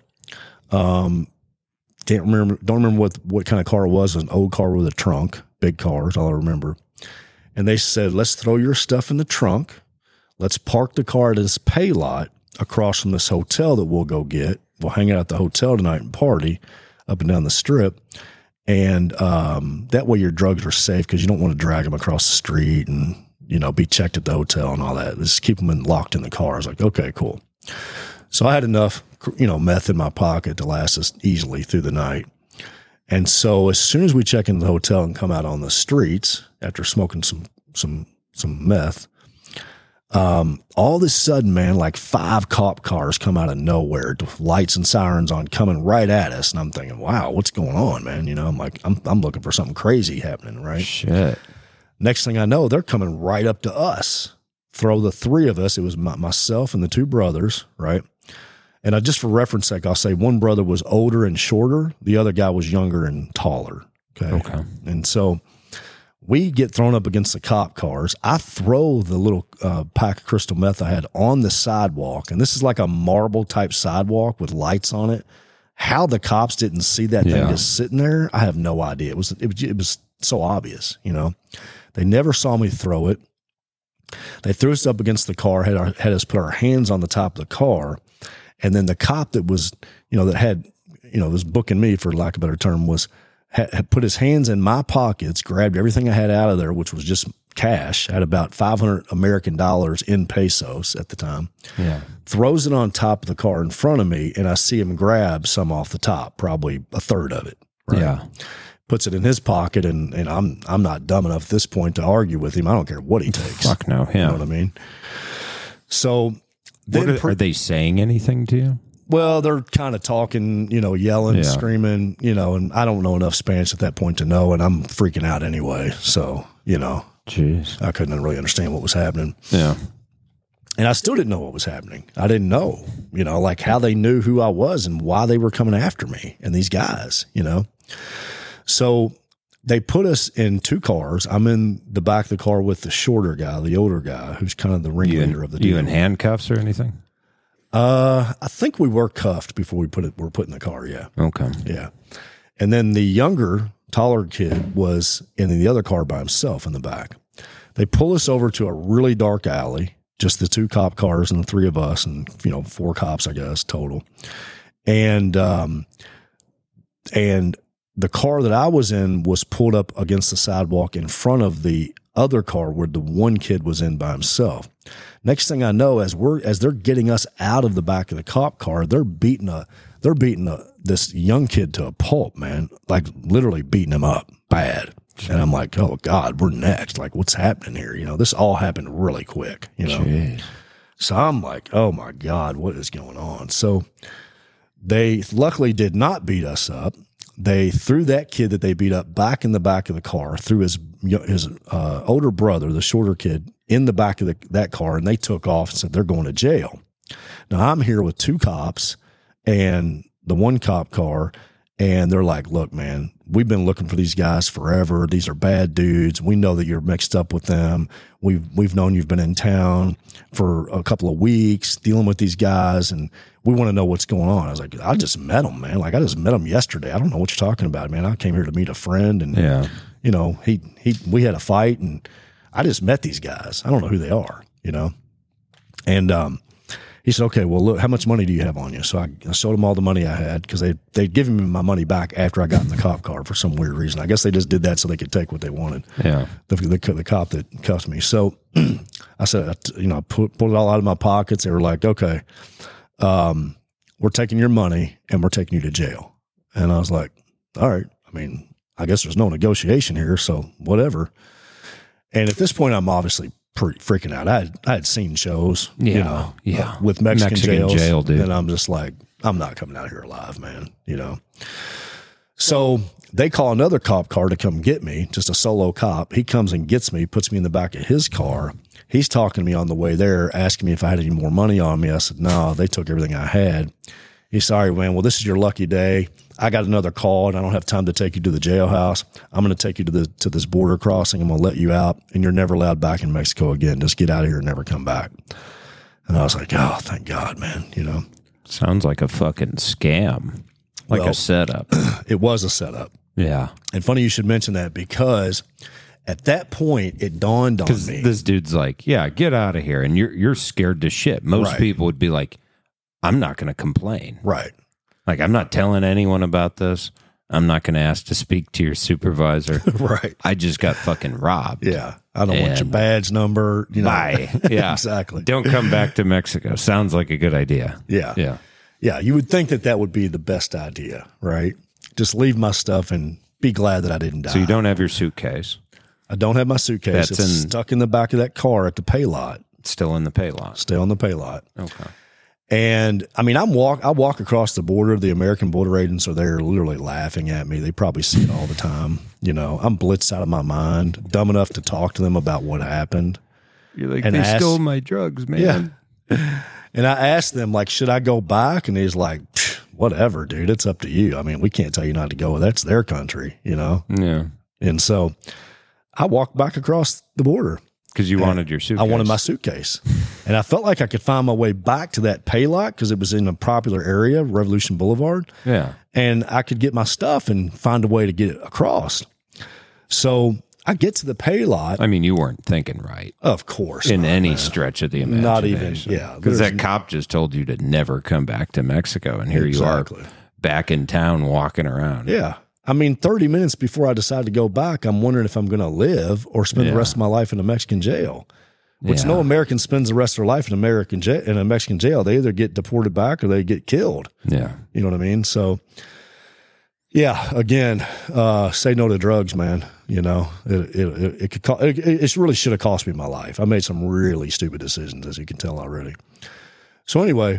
Um, can't remember, don't remember what, what kind of car it was. It was an old car with a trunk, big car is all I remember. And they said, let's throw your stuff in the trunk. Let's park the car at this pay lot across from this hotel that we'll go get. We'll hang out at the hotel tonight and party up and down the strip. And um, that way your drugs are safe because you don't want to drag them across the street and, you know, be checked at the hotel and all that. Just keep them in, locked in the car. I was like, okay, cool. So I had enough, you know, meth in my pocket to last us easily through the night. And so as soon as we check into the hotel and come out on the streets after smoking some, some, some meth, um, all of a sudden, man, like five cop cars come out of nowhere, with lights and sirens on, coming right at us. And I'm thinking, wow, what's going on, man? You know, I'm like, I'm, I'm looking for something crazy happening, right? Shit. Next thing I know, they're coming right up to us. Throw the three of us. It was my, myself and the two brothers, right? And I, just for reference sake, I'll say one brother was older and shorter. The other guy was younger and taller. Okay. Okay. And so we get thrown up against the cop cars. I throw the little uh, pack of crystal meth I had on the sidewalk. And this is like a marble type sidewalk with lights on it. How the cops didn't see that thing Yeah. just sitting there, I have no idea. It was it was, it was so obvious, you know. They never saw me throw it. They threw us up against the car, had our, had us put our hands on the top of the car, and then the cop that was, you know, that had, you know, was booking me, for lack of a better term, was had, had put his hands in my pockets, grabbed everything I had out of there, which was just cash. I had about five hundred American dollars in pesos at the time. Yeah. Throws it on top of the car in front of me, and I see him grab some off the top, probably a third of it. Right? Yeah. Puts it in his pocket, and and I'm I'm not dumb enough at this point to argue with him. I don't care what he takes. Fuck no. Yeah. You know what I mean? So then, What are, are they saying anything to you? well, they're kind of talking, you know, yelling, Yeah. screaming, you know, and I don't know enough Spanish at that point to know, and I'm freaking out anyway. So, you know, Jeez. I couldn't really understand what was happening. Yeah. And I still didn't know what was happening. I didn't know, you know, like how they knew who I was and why they were coming after me and these guys, you know. So they put us in two cars. I'm in the back of the car with the shorter guy, the older guy, who's kind of the You ringleader in, of the you deal. in handcuffs or anything? Uh, I think we were cuffed before we put it. Were put in the car. Yeah, Okay. yeah. And then the younger, taller kid was in the other car by himself in the back. They pull us over to a really dark alley, just the two cop cars and the three of us, and you know, four cops, I guess, total. And um, and the car that I was in was pulled up against the sidewalk in front of the other car where the one kid was in by himself. Next thing I know, as we're as they're getting us out of the back of the cop car, they're beating a they're beating a, this young kid to a pulp, man, like literally beating him up bad. And I'm like, oh God, we're next. Like, what's happening here? You know, this all happened really quick. You know, Jeez. so I'm like, oh my God, what is going on? So they luckily did not beat us up. They threw that kid that they beat up back in the back of the car, threw his his uh, older brother, the shorter kid, in the back of the, that car, and they took off and said they're going to jail. Now I'm here with two cops and the one cop car, and they're like, look, man, we've been looking for these guys forever. These are bad dudes. We know that you're mixed up with them. We've we've known you've been in town for a couple of weeks dealing with these guys, and we want to know what's going on. I was like, I just met them, man. Like, I just met them yesterday. I don't know what you're talking about, man. I came here to meet a friend, and Yeah. you know, he he we had a fight, and I just met these guys. I don't know who they are, you know. And um, he said, okay, well, look, how much money do you have on you? So I, I showed him all the money I had, because they they'd given me my money back after I got in the cop car for some weird reason. I guess they just did that so they could take what they wanted. Yeah. The, the, the cop that cuffed me. So I said, you know, I put, pulled it all out of my pockets. They were like, okay, um, we're taking your money and we're taking you to jail. And I was like, all right. I mean, I guess there's no negotiation here, so whatever. And at this point, I'm obviously pretty freaking out. I had, I had seen shows, Yeah, you know, yeah. uh, with Mexican, Mexican jails, jail, dude. and I'm just like, I'm not coming out of here alive, man, you know. So they call another cop car to come get me, just a solo cop. He comes and gets me, puts me in the back of his car. He's talking to me on the way there, asking me if I had any more money on me. I said, no, they took everything I had. He's sorry, man. Well, this is your lucky day. I got another call, and I don't have time to take you to the jailhouse. I'm going to take you to the to this border crossing. I'm going to let you out, and you're never allowed back in Mexico again. Just get out of here and never come back. And I was like, oh, thank God, man. You know, Sounds like a fucking scam. Like Well, a setup. it was a setup. Yeah. And funny you should mention that, because at that point it dawned on Because me. this dude's like, yeah, get out of here. And you're you're scared to shit. Most Right. people would be like, I'm not going to complain. Right. Like, I'm not telling anyone about this. I'm not going to ask to speak to your supervisor. Right. I just got fucking robbed. Yeah. I don't want your And- badge number. You know. Bye. Yeah. Exactly. Don't come back to Mexico. Sounds like a good idea. Yeah. Yeah. Yeah. You would think that that would be the best idea, right? Just leave my stuff and be glad that I didn't die. So you don't have your suitcase. I don't have my suitcase. That's it's in- stuck in the back of that car at the pay lot. It's still in the pay lot. Stay on the pay lot. Okay. And I mean, I'm walk. I walk across the border. The American border agents are there, literally laughing at me. They probably see it all the time. You know, I'm blitzed out of my mind, dumb enough to talk to them about what happened. You're like, And they ask- stole my drugs, man. Yeah. And I asked them, like, should I go back? And he's like, whatever, dude. It's up to you. I mean, we can't tell you not to go. That's their country, you know. Yeah. And so I walked back across the border, Because you wanted your suitcase. I wanted my suitcase. And I felt like I could find my way back to that pay lot because it was in a popular area, Revolution Boulevard. Yeah. And I could get my stuff and find a way to get it across. So I get to the pay lot. I mean, you weren't thinking right. Of course. In not, any man. stretch of the imagination. Not even, yeah. Because that there's- cop just told you to never come back to Mexico. And here Exactly. you are back in town walking around. Yeah. I mean, thirty minutes before I decide to go back, I'm wondering if I'm going to live or spend Yeah. the rest of my life in a Mexican jail. Which Yeah. no American spends the rest of their life in American jail, in a Mexican jail. They either get deported back or they get killed. Yeah. You know what I mean? So, yeah. Again, uh, say no to drugs, man. You know, it it it, it could co- it, it really should have cost me my life. I made some really stupid decisions, as you can tell already. So anyway,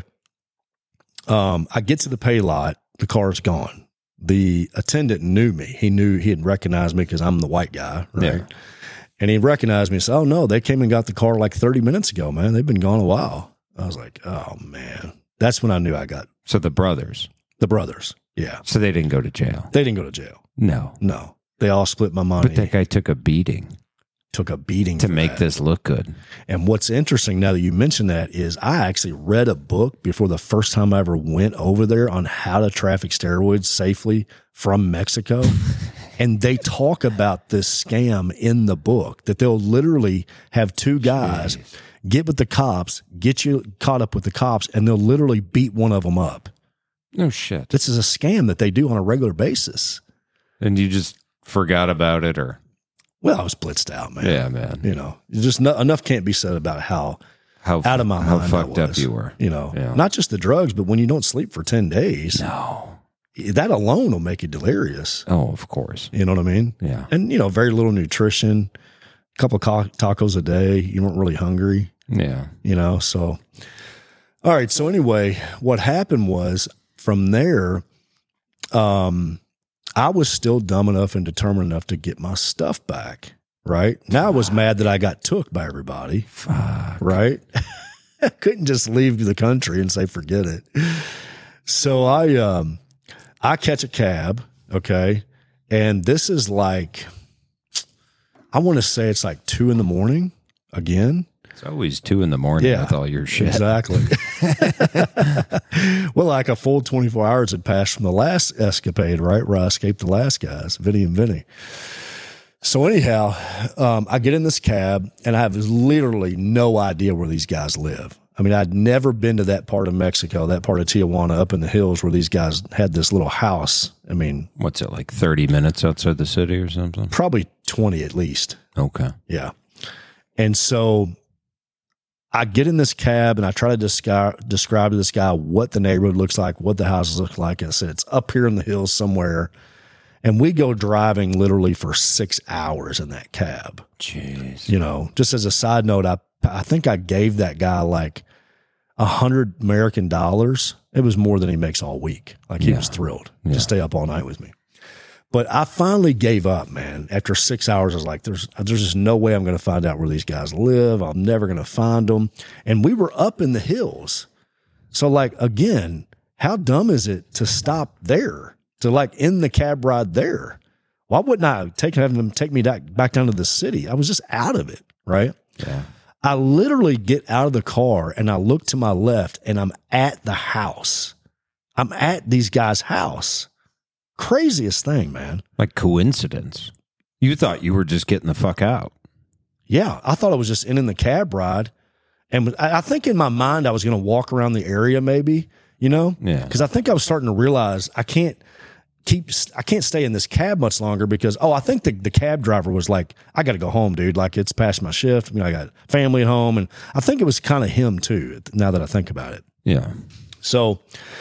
um, I get to the pay lot. The car's gone. The attendant knew me. He knew he had recognized me because I'm the white guy, right? Yeah. And he recognized me and said, "Oh no, they came and got the car like thirty minutes ago, man. They've been gone a while." I was like, "Oh man." That's when I knew I got So the brothers. the brothers. Yeah. So they didn't go to jail. They didn't go to jail. No. No. They all split my money. But that guy took a beating took a beating to for make that. this look good. And what's interesting now that you mention that is I actually read a book before the first time I ever went over there on how to traffic steroids safely from Mexico. And they talk about this scam in the book that they'll literally have two guys Jeez. get with the cops, get you caught up with the cops, and they'll literally beat one of them up. No shit. This is a scam that they do on a regular basis. And you just forgot about it or Well, I was blitzed out, man. yeah, man. You know, just no, enough can't be said about how How out of my how mind I fucked up was. you were. You know, Yeah. not just the drugs, but when you don't sleep for ten days, No. that alone will make you delirious. Oh, of course. You know what I mean? Yeah. And, you know, very little nutrition, a couple of co- tacos a day. You weren't really hungry, Yeah. you know? So, all right. So anyway, what happened was from there, um, I was still dumb enough and determined enough to get my stuff back. Right now, I was mad that I got took by everybody. Fuck. Right? I couldn't just leave the country and say, forget it. So I, um, I catch a cab. Okay. And this is like, I want to say it's like two in the morning again. It's always two in the morning Yeah. with all your shit. Exactly. Well, like a full twenty-four hours had passed from the last escapade, right? Where I escaped the last guys, Vinny and Vinny. So anyhow, um, I get in this cab and I have literally no idea where these guys live. I mean, I'd never been to that part of Mexico, that part of Tijuana up in the hills where these guys had this little house. I mean, What's it, like thirty minutes outside the city or something? probably twenty at least. Okay. Yeah. And so I get in this cab and I try to describe, describe to this guy what the neighborhood looks like, what the houses look like. And I said, it's up here in the hills somewhere. And we go driving literally for six hours in that cab. Jeez. You know, just as a side note, I, I think I gave that guy like a hundred American dollars. It was more than he makes all week. Like he Yeah. was thrilled Yeah. to stay up all night with me. But I finally gave up, man. After six hours, I was like, there's, there's just no way I'm going to find out where these guys live. I'm never going to find them. And we were up in the hills. So like, again, how dumb is it to stop there, to like end the cab ride there? Why wouldn't I take have them take me back, back down to the city? I was just out of it. Right. Yeah. I literally get out of the car and I look to my left and I'm at the house. I'm at these guys' house. Craziest thing, man. Like coincidence. You thought you were just getting the fuck out. Yeah, I thought I was just ending the cab ride. And I I think in my mind I was going to walk around the area maybe, you know? Yeah. Because I think I was starting to realize I can't keep, I can't stay in this cab much longer because, oh, I think the, the cab driver was like, I got to go home, dude. Like it's past my shift. You know, I got family at home. And I think it was kind of him too, now that I think about it. Yeah. So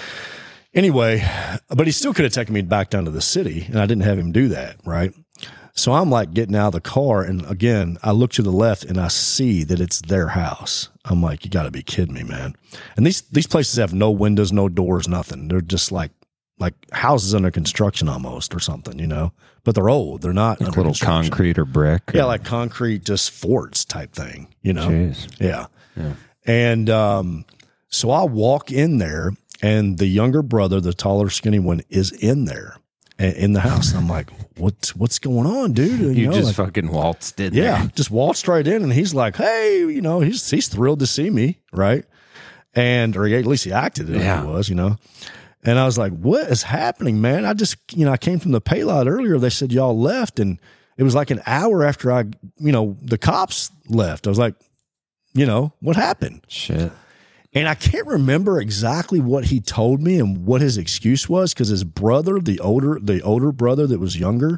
anyway, but he still could have taken me back down to the city and I didn't have him do that. Right. So I'm like getting out of the car. And again, I look to the left and I see that it's their house. I'm like, you gotta be kidding me, man. And these, these places have no windows, no doors, nothing. They're just like, like houses under construction almost or something, you know, but they're old. They're not Like under little construction. concrete or brick. Or, Yeah. Like concrete, just forts type thing, you know? Jeez. Yeah. Yeah. And um, so I walk in there, and the younger brother, the taller, skinny one, is in there. in the house. And I'm like, what, what's going on, dude? And, you you know, just like, fucking waltzed in yeah, there. just waltzed right in. And he's like, hey, you know, he's, he's thrilled to see me. Right. And, or at least he acted it Yeah. like he was, you know. And I was like, what is happening, man? I just, you know, I came from the pay lot earlier. They said y'all left. And it was like an hour after I, you know, the cops left. I was like, you know, what happened? Shit. And I can't remember exactly what he told me and what his excuse was, because his brother, the older, the older brother that was younger,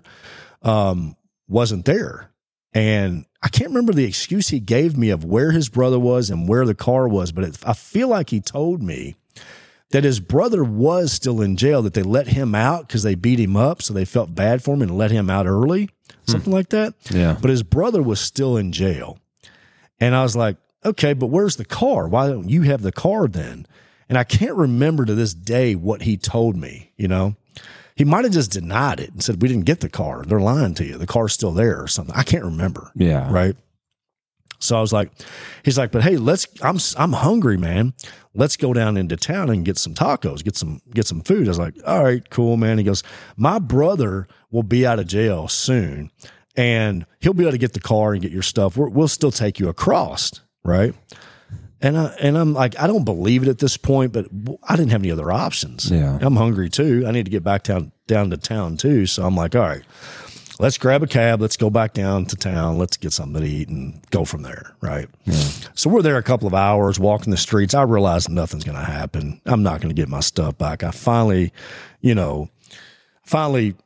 um, wasn't there. And I can't remember the excuse he gave me of where his brother was and where the car was, but it, I feel like he told me that his brother was still in jail, that they let him out because they beat him up, so they felt bad for him and let him out early, something hmm. like that. Yeah. But his brother was still in jail. And I was like, okay, but where's the car? Why don't you have the car then? And I can't remember to this day what he told me, you know. He might have just denied it and said, we didn't get the car. They're lying to you. The car's still there or something. I can't remember. Yeah. Right. So I was like, he's like, but hey, let's, I'm, I'm hungry, man. Let's go down into town and get some tacos, get some, get some food. I was like, all right, cool, man. He goes, my brother will be out of jail soon and he'll be able to get the car and get your stuff. We're, we'll still take you across. Right. And I, and I'm like, I don't believe it at this point, but I didn't have any other options. Yeah. I'm hungry too. I need to get back down, down to town too. So I'm like, all right, let's grab a cab. Let's go back down to town. Let's get something to eat and go from there. Right. Yeah. So we're there a couple of hours walking the streets. I realize nothing's going to happen. I'm not going to get my stuff back. I finally, you know, finally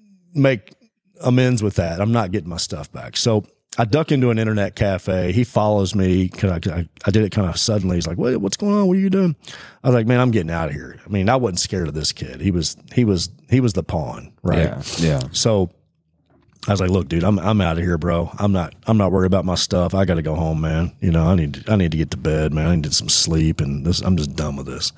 make amends with that. I'm not getting my stuff back. So I duck into an internet cafe. He follows me. I, I, I did it kind of suddenly. He's like, what, what's going on? What are you doing? I was like, man, I'm getting out of here. I mean, I wasn't scared of this kid. He was, he was, he was the pawn. Right. Yeah. Yeah. So I was like, look, dude, I'm, I'm out of here, bro. I'm not, I'm not worried about my stuff. I got to go home, man. You know, I need, to, I need to get to bed, man. I need some sleep and this, I'm just done with this.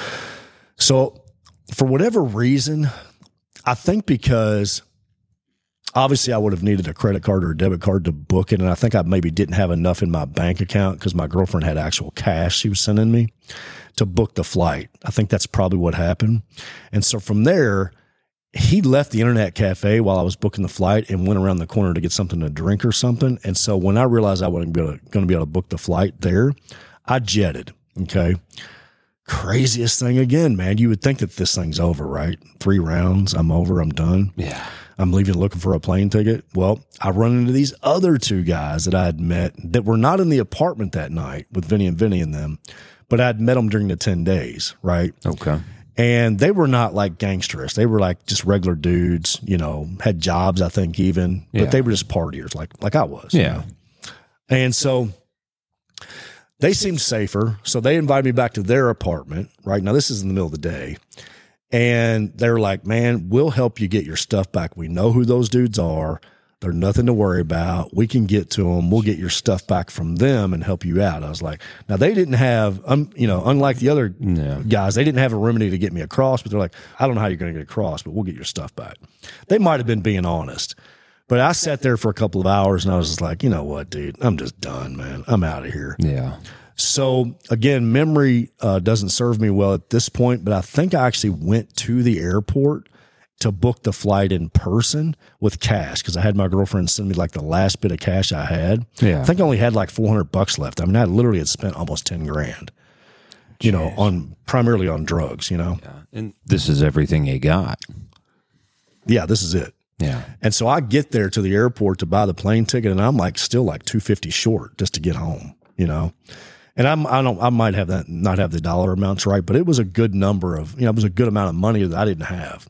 So for whatever reason, I think because obviously I would have needed a credit card or a debit card to book it. And I think I maybe didn't have enough in my bank account because my girlfriend had actual cash she was sending me to book the flight. I think that's probably what happened. And so from there, he left the internet cafe while I was booking the flight and went around the corner to get something to drink or something. And so when I realized I wasn't going to be able to book the flight there, I jetted. Okay. Craziest thing again, man. You would think that this thing's over, right? Three rounds, I'm over, I'm done. Yeah. I'm leaving looking for a plane ticket. Well, I run into these other two guys that I had met that were not in the apartment that night with Vinny and Vinny and them, but I'd met them during the ten days, right? Okay. And they were not like gangsters. They were like just regular dudes, you know, had jobs, I think even, but Yeah. they were just partiers like, like I was. Yeah. You know? And so they seemed safer. So they invited me back to their apartment, right? Now this is in the middle of the day. And they're like, man, we'll help you get your stuff back. We know who those dudes are. They're nothing to worry about. We can get to them. We'll get your stuff back from them and help you out. I was like, now they didn't have, um, you know, unlike the other Yeah. guys, they didn't have a remedy to get me across, but they're like, I don't know how you're going to get across, but we'll get your stuff back. They might've been being honest, but I sat there for a couple of hours and I was just like, you know what, dude, I'm just done, man. I'm out of here. Yeah. So again, memory uh, doesn't serve me well at this point, but I think I actually went to the airport to book the flight in person with cash because I had my girlfriend send me like the last bit of cash I had. Yeah. I think I only had like four hundred bucks left. I mean, I literally had spent almost ten grand, you know, on primarily on drugs, you know? Yeah. And this is everything you got. Yeah, this is it. Yeah. And so I get there to the airport to buy the plane ticket and I'm like still like two fifty short just to get home, you know? And I'm, I don't, I might have that, not have the dollar amounts right, but it was a good number of, you know, it was a good amount of money that I didn't have.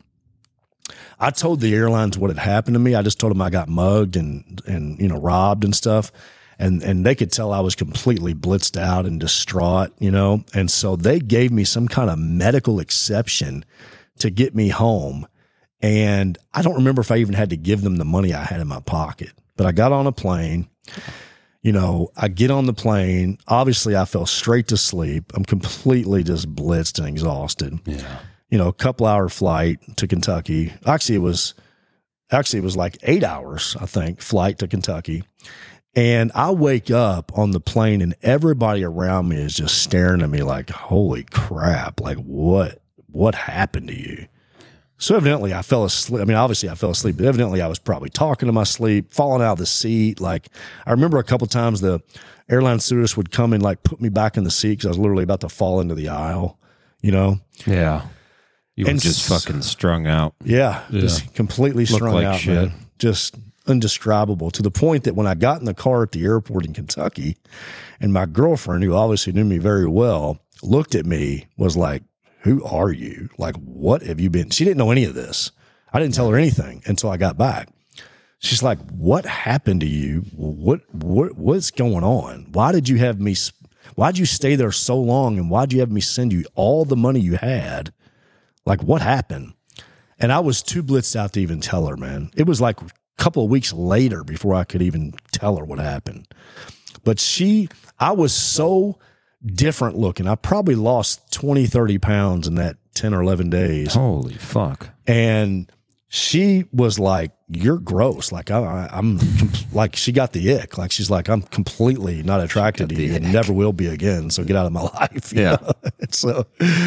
I told the airlines what had happened to me. I just told them I got mugged and, and, you know, robbed and stuff. And, and they could tell I was completely blitzed out and distraught, you know? And so they gave me some kind of medical exception to get me home. And I don't remember if I even had to give them the money I had in my pocket, but I got on a plane. You know, I get on the plane. Obviously, I fell straight to sleep. I'm completely just blitzed and exhausted. Yeah. You know, a couple hour flight to Kentucky. Actually, it was actually it was like eight hours, I think, flight to Kentucky. And I wake up on the plane and everybody around me is just staring at me like, holy crap, like what what happened to you? So evidently I fell asleep. I mean, obviously I fell asleep, but evidently I was probably talking to my sleep, falling out of the seat. Like I remember a couple times the airline stewardess would come and like put me back in the seat because I was literally about to fall into the aisle, you know? Yeah. You were And just s- fucking strung out. Yeah, Yeah. just completely Looked strung like out, shit. man. Just indescribable to the point that when I got in the car at the airport in Kentucky and my girlfriend, who obviously knew me very well, looked at me, was like, who are you? Like, what have you been? She didn't know any of this. I didn't tell her anything until I got back. She's like, what happened to you? What, what, what's going on? Why did you have me, why'd you stay there so long? And why'd you have me send you all the money you had? Like, what happened? And I was too blitzed out to even tell her, man. It was like a couple of weeks later before I could even tell her what happened. But she, I was so different looking. I probably lost twenty, thirty pounds in that ten or eleven days. Holy fuck. And she was like, you're gross. Like, I, I, I'm like, she got the ick. Like, she's like, I'm completely not attracted to you and never will be again. So get out of my life. you Yeah. know? so,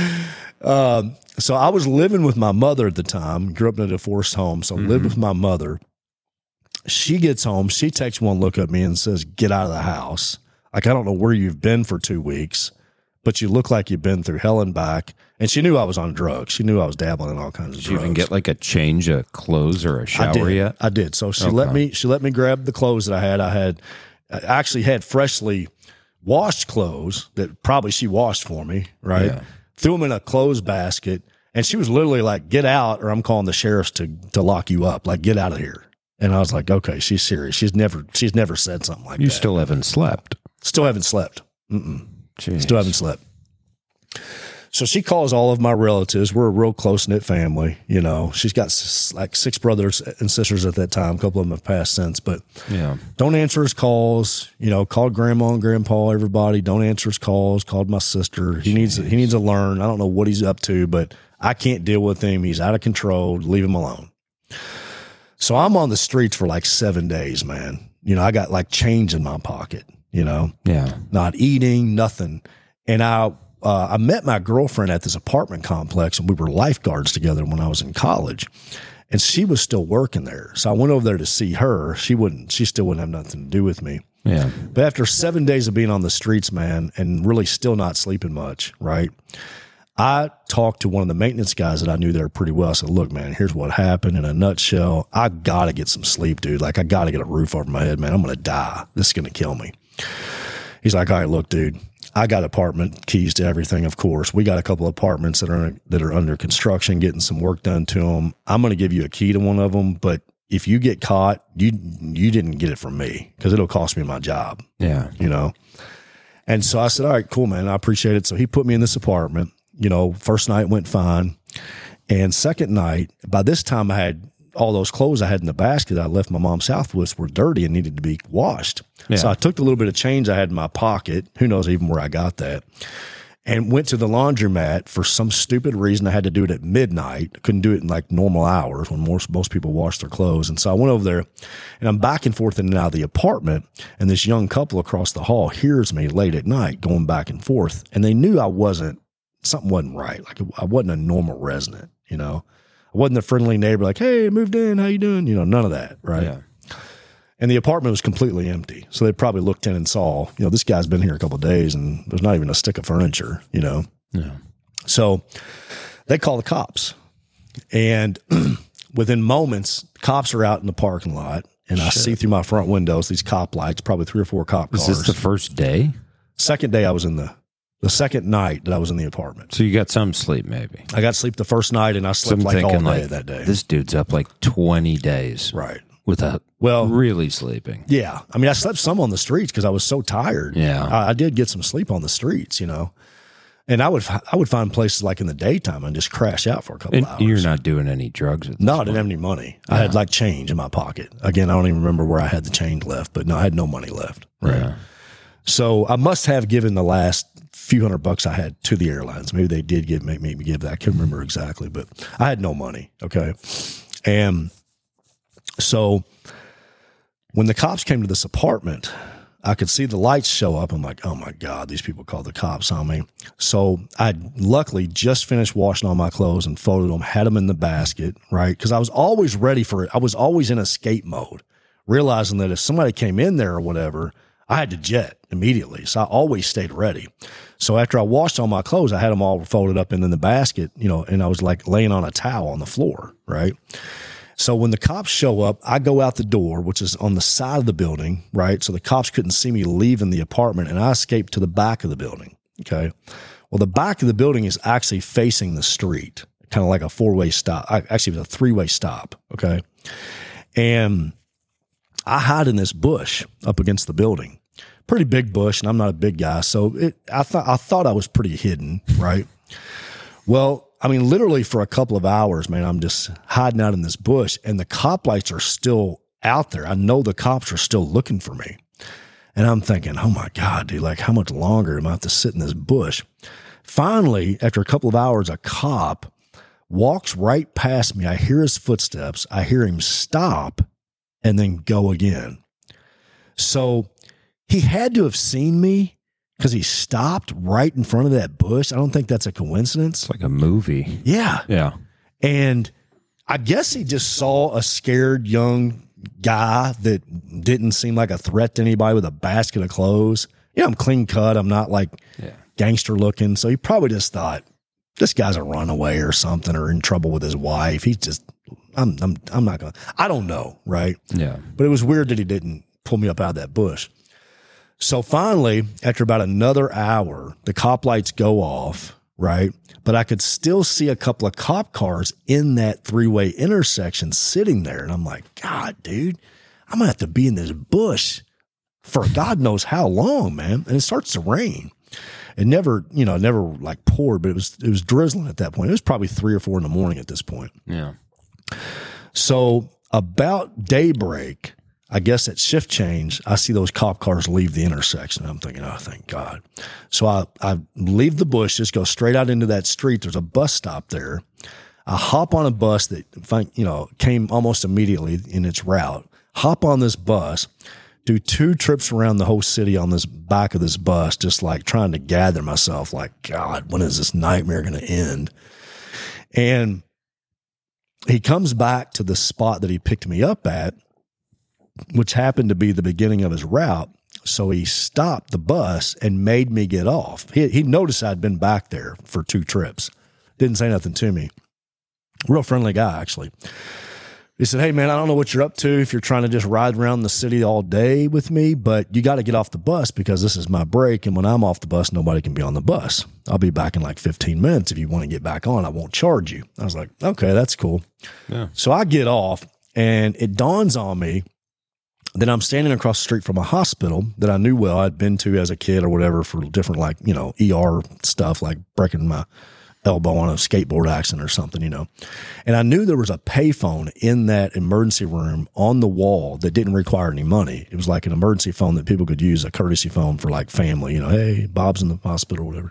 um, so I was living with my mother at the time, grew up in a divorced home. So Mm-hmm. lived with my mother. She gets home. She takes one look at me and says, get out of the house. Like, I don't know where you've been for two weeks, but you look like you've been through hell and back. And she knew I was on drugs. She knew I was dabbling in all kinds of Did you drugs. even get like a change of clothes or a I shower did. yet? I did. So she Okay. let me, she let me grab the clothes that I had. I had, I actually had freshly washed clothes that probably she washed for me. Right. Yeah. Threw them in a clothes basket. And she was literally like, get out or I'm calling the sheriffs to, to lock you up. Like, get out of here. And I was like, okay, she's serious. She's never, she's never said something like You that. still haven't slept. Still haven't slept. Mm-mm. Jeez. Still haven't slept. So she calls all of my relatives. We're a real close knit family. You know, she's got s- like six brothers and sisters at that time. A couple of them have passed since, but Yeah. don't answer his calls. You know, called grandma and grandpa, everybody. Don't answer his calls. Called my sister. He needs, he needs to learn. I don't know what he's up to, but I can't deal with him. He's out of control. Leave him alone. So I'm on the streets for like seven days, man. You know, I got like change in my pocket, you know, Yeah. not eating, nothing. And I, uh, I met my girlfriend at this apartment complex and we were lifeguards together when I was in college and she was still working there. So I went over there to see her. She wouldn't, she still wouldn't have nothing to do with me. Yeah. But after seven days of being on the streets, man, and really still not sleeping much, right? I talked to one of the maintenance guys that I knew there pretty well. I said, look, man, here's what happened in a nutshell. I got to get some sleep, dude. Like, I got to get a roof over my head, man. I'm going to die. This is going to kill me. He's like, all right, look, dude, I got apartment keys to everything. Of course, we got a couple of apartments that are, that are under construction, getting some work done to them. I'm going to give you a key to one of them, but if you get caught, you, you didn't get it from me because it'll cost me my job, Yeah. you know? And so I said, all right, cool, man. I appreciate it. So he put me in this apartment. You know, first night went fine. And second night, by this time I had all those clothes I had in the basket I left my mom's house with were dirty and needed to be washed. Yeah. So I took the little bit of change I had in my pocket. Who knows even where I got that. And went to the laundromat for some stupid reason. I had to do it at midnight. I couldn't do it in like normal hours when most, most people wash their clothes. And so I went over there and I'm back and forth in and out of the apartment. And this young couple across the hall hears me late at night going back and forth. And they knew I wasn't, something wasn't right. Like I wasn't a normal resident, you know, I wasn't a friendly neighbor. Like, hey, moved in. How you doing? You know, none of that. Right. Yeah. And the apartment was completely empty. So they probably looked in and saw, you know, this guy's been here a couple of days and there's not even a stick of furniture, you know? Yeah. So they call the cops and within moments, cops are out in the parking lot and I see through my front windows, these cop lights, probably three or four cop cars. Is this the first day? Second day I was in the, the second night that I was in the apartment. So you got some sleep maybe. I got sleep the first night and I So I'm slept like all thinking day like that day. this dude's up like twenty days Right. without Well, really sleeping. yeah. I mean, I slept some on the streets because I was so tired. Yeah. I, I did get some sleep on the streets, you know, and I would, I would find places like in the daytime and just crash out for a couple And hours. you're not doing any drugs at this No, I point. didn't have any money. I had like change in my pocket. Again, I don't even remember where I had the change left, but no, I had no money left. Right. Yeah. So I must have given the last few hundred bucks I had to the airlines. Maybe they did give, make me give that. I can't remember exactly, but I had no money. Okay. And so when the cops came to this apartment, I could see the lights show up. I'm like, oh my God, these people called the cops on me. So I luckily just finished washing all my clothes and folded them, had them in the basket, right? Because I was always ready for it. I was always in escape mode, realizing that if somebody came in there or whatever, I had to jet immediately. So I always stayed ready. So after I washed all my clothes, I had them all folded up and in the basket, you know, and I was like laying on a towel on the floor, right? So when the cops show up, I go out the door, which is on the side of the building, right? So the cops couldn't see me leaving the apartment, and I escaped to the back of the building, okay? Well, the back of the building is actually facing the street, kind of like a four-way stop. Actually, it was a three-way stop, okay? And I hide in this bush up against the building. Pretty big bush, and I'm not a big guy, so it, I, th- I thought I was pretty hidden, right? Well, I mean, literally for a couple of hours, man, I'm just hiding out in this bush, and the cop lights are still out there. I know the cops are still looking for me. And I'm thinking, oh my God, dude, like how much longer am I have to sit in this bush? Finally, after a couple of hours, a cop walks right past me. I hear his footsteps. I hear him stop and then go again. So he had to have seen me, because he stopped right in front of that bush. I don't think that's a coincidence. It's like a movie. Yeah. Yeah. And I guess he just saw a scared young guy that didn't seem like a threat to anybody with a basket of clothes. Yeah, I'm clean cut. I'm not like yeah. gangster looking. So he probably just thought, this guy's a runaway or something, or in trouble with his wife. He's just, I'm, I'm, I'm not going to, I don't know. Right. Yeah. But it was weird that he didn't pull me up out of that bush. So finally, after about another hour, the cop lights go off, right? But I could still see a couple of cop cars in that three-way intersection sitting there. And I'm like, God, dude, I'm going to have to be in this bush for God knows how long, man. And it starts to rain. It never, you know, never like poured, but it was, it was drizzling at that point. It was probably three or four in the morning at this point. Yeah. So about daybreak, I guess at shift change, I see those cop cars leave the intersection. I'm thinking, oh, thank God. So I, I leave the bushes, go straight out into that street. There's a bus stop there. I hop on a bus that, you know, came almost immediately in its route. Hop on this bus, do two trips around the whole city on this back of this bus, just like trying to gather myself like, God, when is this nightmare going to end? And he comes back to the spot that he picked me up at, which happened to be the beginning of his route. So he stopped the bus and made me get off. He, he noticed I'd been back there for two trips. Didn't say nothing to me. Real friendly guy, actually. He said, hey, man, I don't know what you're up to if you're trying to just ride around the city all day with me, but you got to get off the bus because this is my break. And when I'm off the bus, nobody can be on the bus. I'll be back in like fifteen minutes. If you want to get back on, I won't charge you. I was like, okay, that's cool. Yeah. So I get off, and it dawns on me that I'm standing across the street from a hospital that I knew well. I'd been to as a kid or whatever for different, like, you know, E R stuff, like breaking my elbow on a skateboard accident or something, you know. And I knew there was a payphone in that emergency room on the wall that didn't require any money. It was like an emergency phone that people could use, a courtesy phone for like family, you know, hey, Bob's in the hospital or whatever.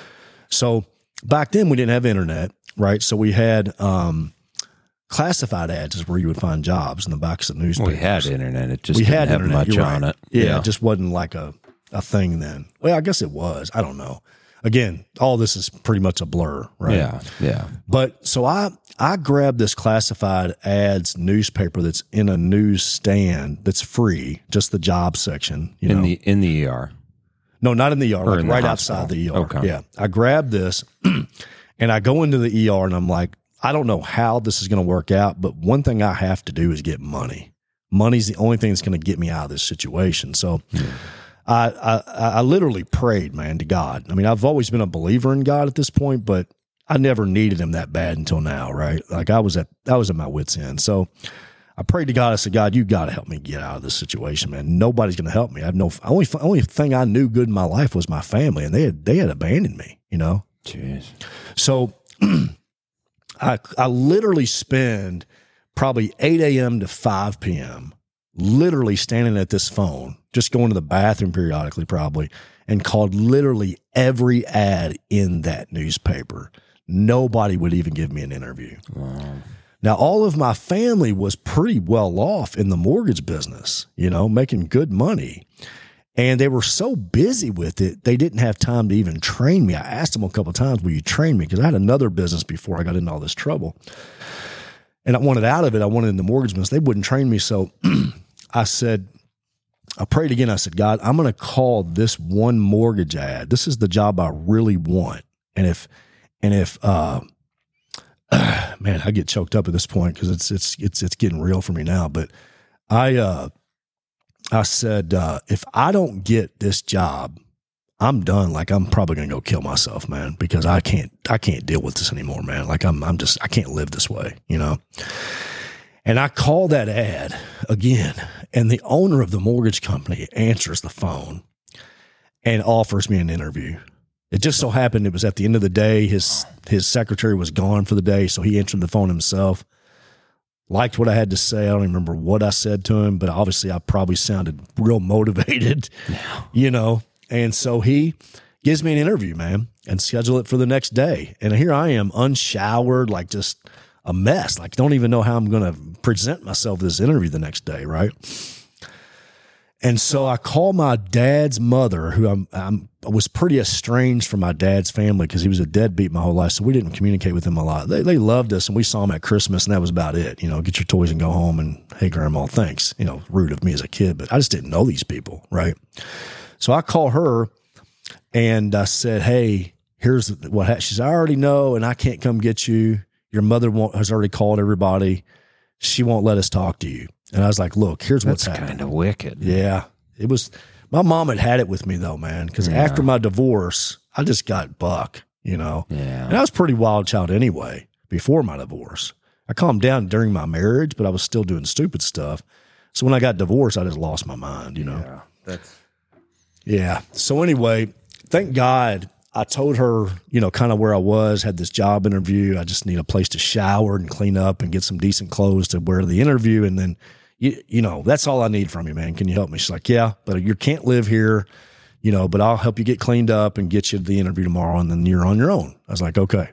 So back then we didn't have internet, right? So we had, um, classified ads is where you would find jobs in the backs of newspapers. We had internet. It just we didn't had have internet, much right. on it. Yeah, Yeah. It just wasn't like a, a thing then. Well, I guess it was. I don't know. Again, all this is pretty much a blur, right? Yeah, yeah. But so I I grabbed this classified ads newspaper that's in a newsstand that's free, just the job section. You in know? the in the E R. No, not in the E R, Or like in the right hospital. outside the E R. Okay. Yeah. I grabbed this and I go into the E R and I'm like, I don't know how this is going to work out, but one thing I have to do is get money. Money's the only thing that's going to get me out of this situation. So yeah. I, I, I literally prayed, man, to God. I mean, I've always been a believer in God at this point, but I never needed him that bad until now, right? Like I was at, I was at my wit's end. So I prayed to God. I said, God, you got to help me get out of this situation, man. Nobody's going to help me. I have no, only, only thing I knew good in my life was my family, and they had, they had abandoned me, you know? Jeez. So I, I literally spend probably eight a.m. to five p.m. literally standing at this phone, just going to the bathroom periodically probably, and called literally every ad in that newspaper. Nobody would even give me an interview. Wow. Now, all of my family was pretty well off in the mortgage business, you know, making good money. And they were so busy with it, they didn't have time to even train me. I asked them a couple of times, will you train me? Because I had another business before I got into all this trouble. And I wanted out of it. I wanted in the mortgage business. They wouldn't train me. So I said, I prayed again. I said, God, I'm going to call this one mortgage ad. This is the job I really want. And if, and if, uh, man, I get choked up at this point because it's, it's, it's, it's getting real for me now. But I, uh, I said, uh, if I don't get this job, I'm done. Like, I'm probably going to go kill myself, man, because I can't, I can't deal with this anymore, man. Like I'm, I'm just, I can't live this way, you know? And I call that ad again, and the owner of the mortgage company answers the phone and offers me an interview. It just so happened it was at the end of the day. His, his secretary was gone for the day. So he answered the phone himself. Liked what I had to say. I don't even remember what I said to him, but obviously I probably sounded real motivated, yeah. you know? And so he gives me an interview, man, and schedule it for the next day. And here I am unshowered, like just a mess. Like don't even know how I'm going to present myself to this interview the next day. Right. And so I call my dad's mother, who I'm, I'm I was pretty estranged from my dad's family because he was a deadbeat my whole life. So we didn't communicate with him a lot. They they loved us, and we saw him at Christmas, and that was about it. You know, get your toys and go home, and hey, grandma, thanks. You know, rude of me as a kid, but I just didn't know these people, right? So I call her, and I said, hey, here's what happened. She said, I already know, and I can't come get you. Your mother won't, has already called everybody. She won't let us talk to you. And I was like, look, here's what's That's happening. Kind of wicked. Yeah. It was, my mom had had it with me though, man. Cause yeah. after my divorce, I just got buck, you know, yeah. and I was a pretty wild child anyway, before my divorce. I calmed down during my marriage, but I was still doing stupid stuff. So when I got divorced, I just lost my mind, you know? Yeah. That's, yeah. So anyway, thank God I told her, you know, kind of where I was, had this job interview. I just need a place to shower and clean up and get some decent clothes to wear to the interview. And then, you, you know, that's all I need from you, man. Can you help me? She's like, yeah, but you can't live here, you know, but I'll help you get cleaned up and get you to the interview tomorrow. And then you're on your own. I was like, okay.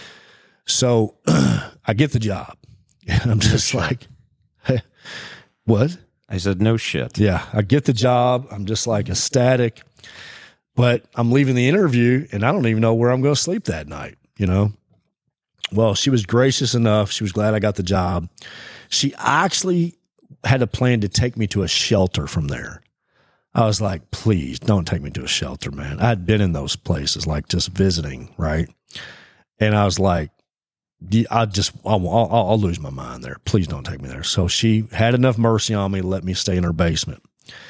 So I get the job. And I'm just like, hey, what? I said, no shit. Yeah. I get the job. I'm just like ecstatic. But I'm leaving the interview and I don't even know where I'm going to sleep that night, you know? Well, she was gracious enough. She was glad I got the job. She actually had a plan to take me to a shelter from there. I was like, please don't take me to a shelter, man. I'd been in those places, like just visiting, right? And I was like, I just, I'll, I'll, I'll lose my mind there. Please don't take me there. So she had enough mercy on me to let me stay in her basement.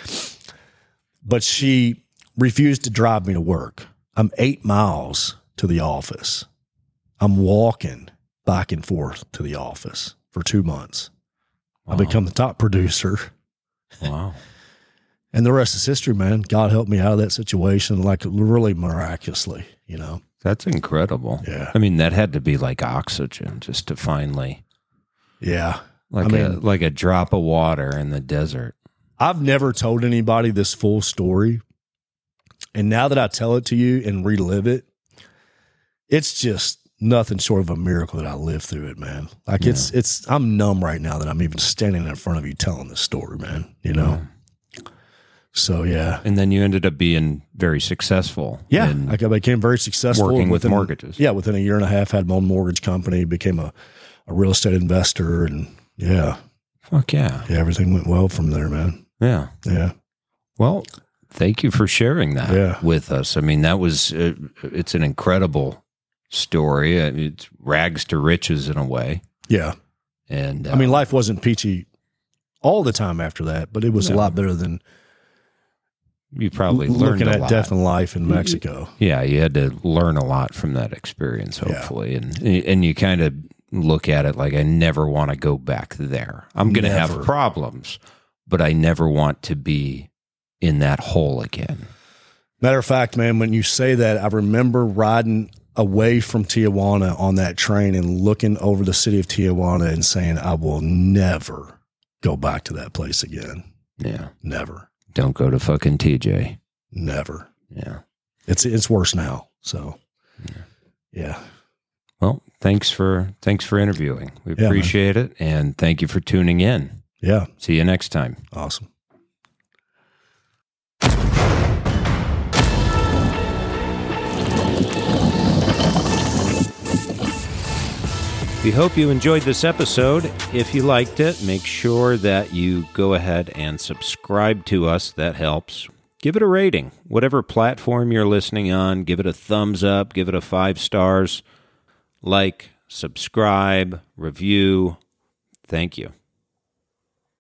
But she refused to drive me to work. I'm eight miles to the office. I'm walking back and forth to the office for two months. Wow. I become the top producer. Wow. And the rest is history, man. God helped me out of that situation, like really miraculously, you know. That's incredible. Yeah. I mean, that had to be like oxygen just to finally. Yeah. Like I mean, a like a drop of water in the desert. I've never told anybody this full story. And now that I tell it to you and relive it, it's just nothing short of a miracle that I lived through it, man. Like yeah. it's, it's, I'm numb right now that I'm even standing in front of you telling this story, man, you know? Yeah. So, yeah. And then you ended up being very successful. Yeah. I became very successful. Working with within, mortgages. Yeah. Within a year and a half, had my own mortgage company, became a, a real estate investor. And yeah. Fuck yeah. Yeah. Everything went well from there, man. Yeah. Yeah. Well, thank you for sharing that yeah. with us. I mean, that was, uh, it's an incredible story. It's rags to riches in a way. Yeah. And uh, I mean, life wasn't peachy all the time after that, but it was no. a lot better than you probably l- learned looking a at lot. Death and life in Mexico. Yeah. You had to learn a lot from that experience, hopefully. Yeah. And, and you kind of look at it like, I never want to go back there. I'm going to have problems, but I never want to be in that hole again. Matter of fact, man, when you say that, I remember riding away from Tijuana on that train and looking over the city of Tijuana and saying, I will never go back to that place again. Yeah. Never. Don't go to fucking T J. Never. Yeah. It's, it's worse now. So yeah. yeah. Well, thanks for, thanks for interviewing. We yeah, appreciate man. it. And thank you for tuning in. Yeah. See you next time. Awesome. We hope you enjoyed this episode. If you liked it, make sure that you go ahead and subscribe to us. That helps. Give it a rating. Whatever platform you're listening on, give it a thumbs up, give it a five stars. Like, subscribe, review. Thank you.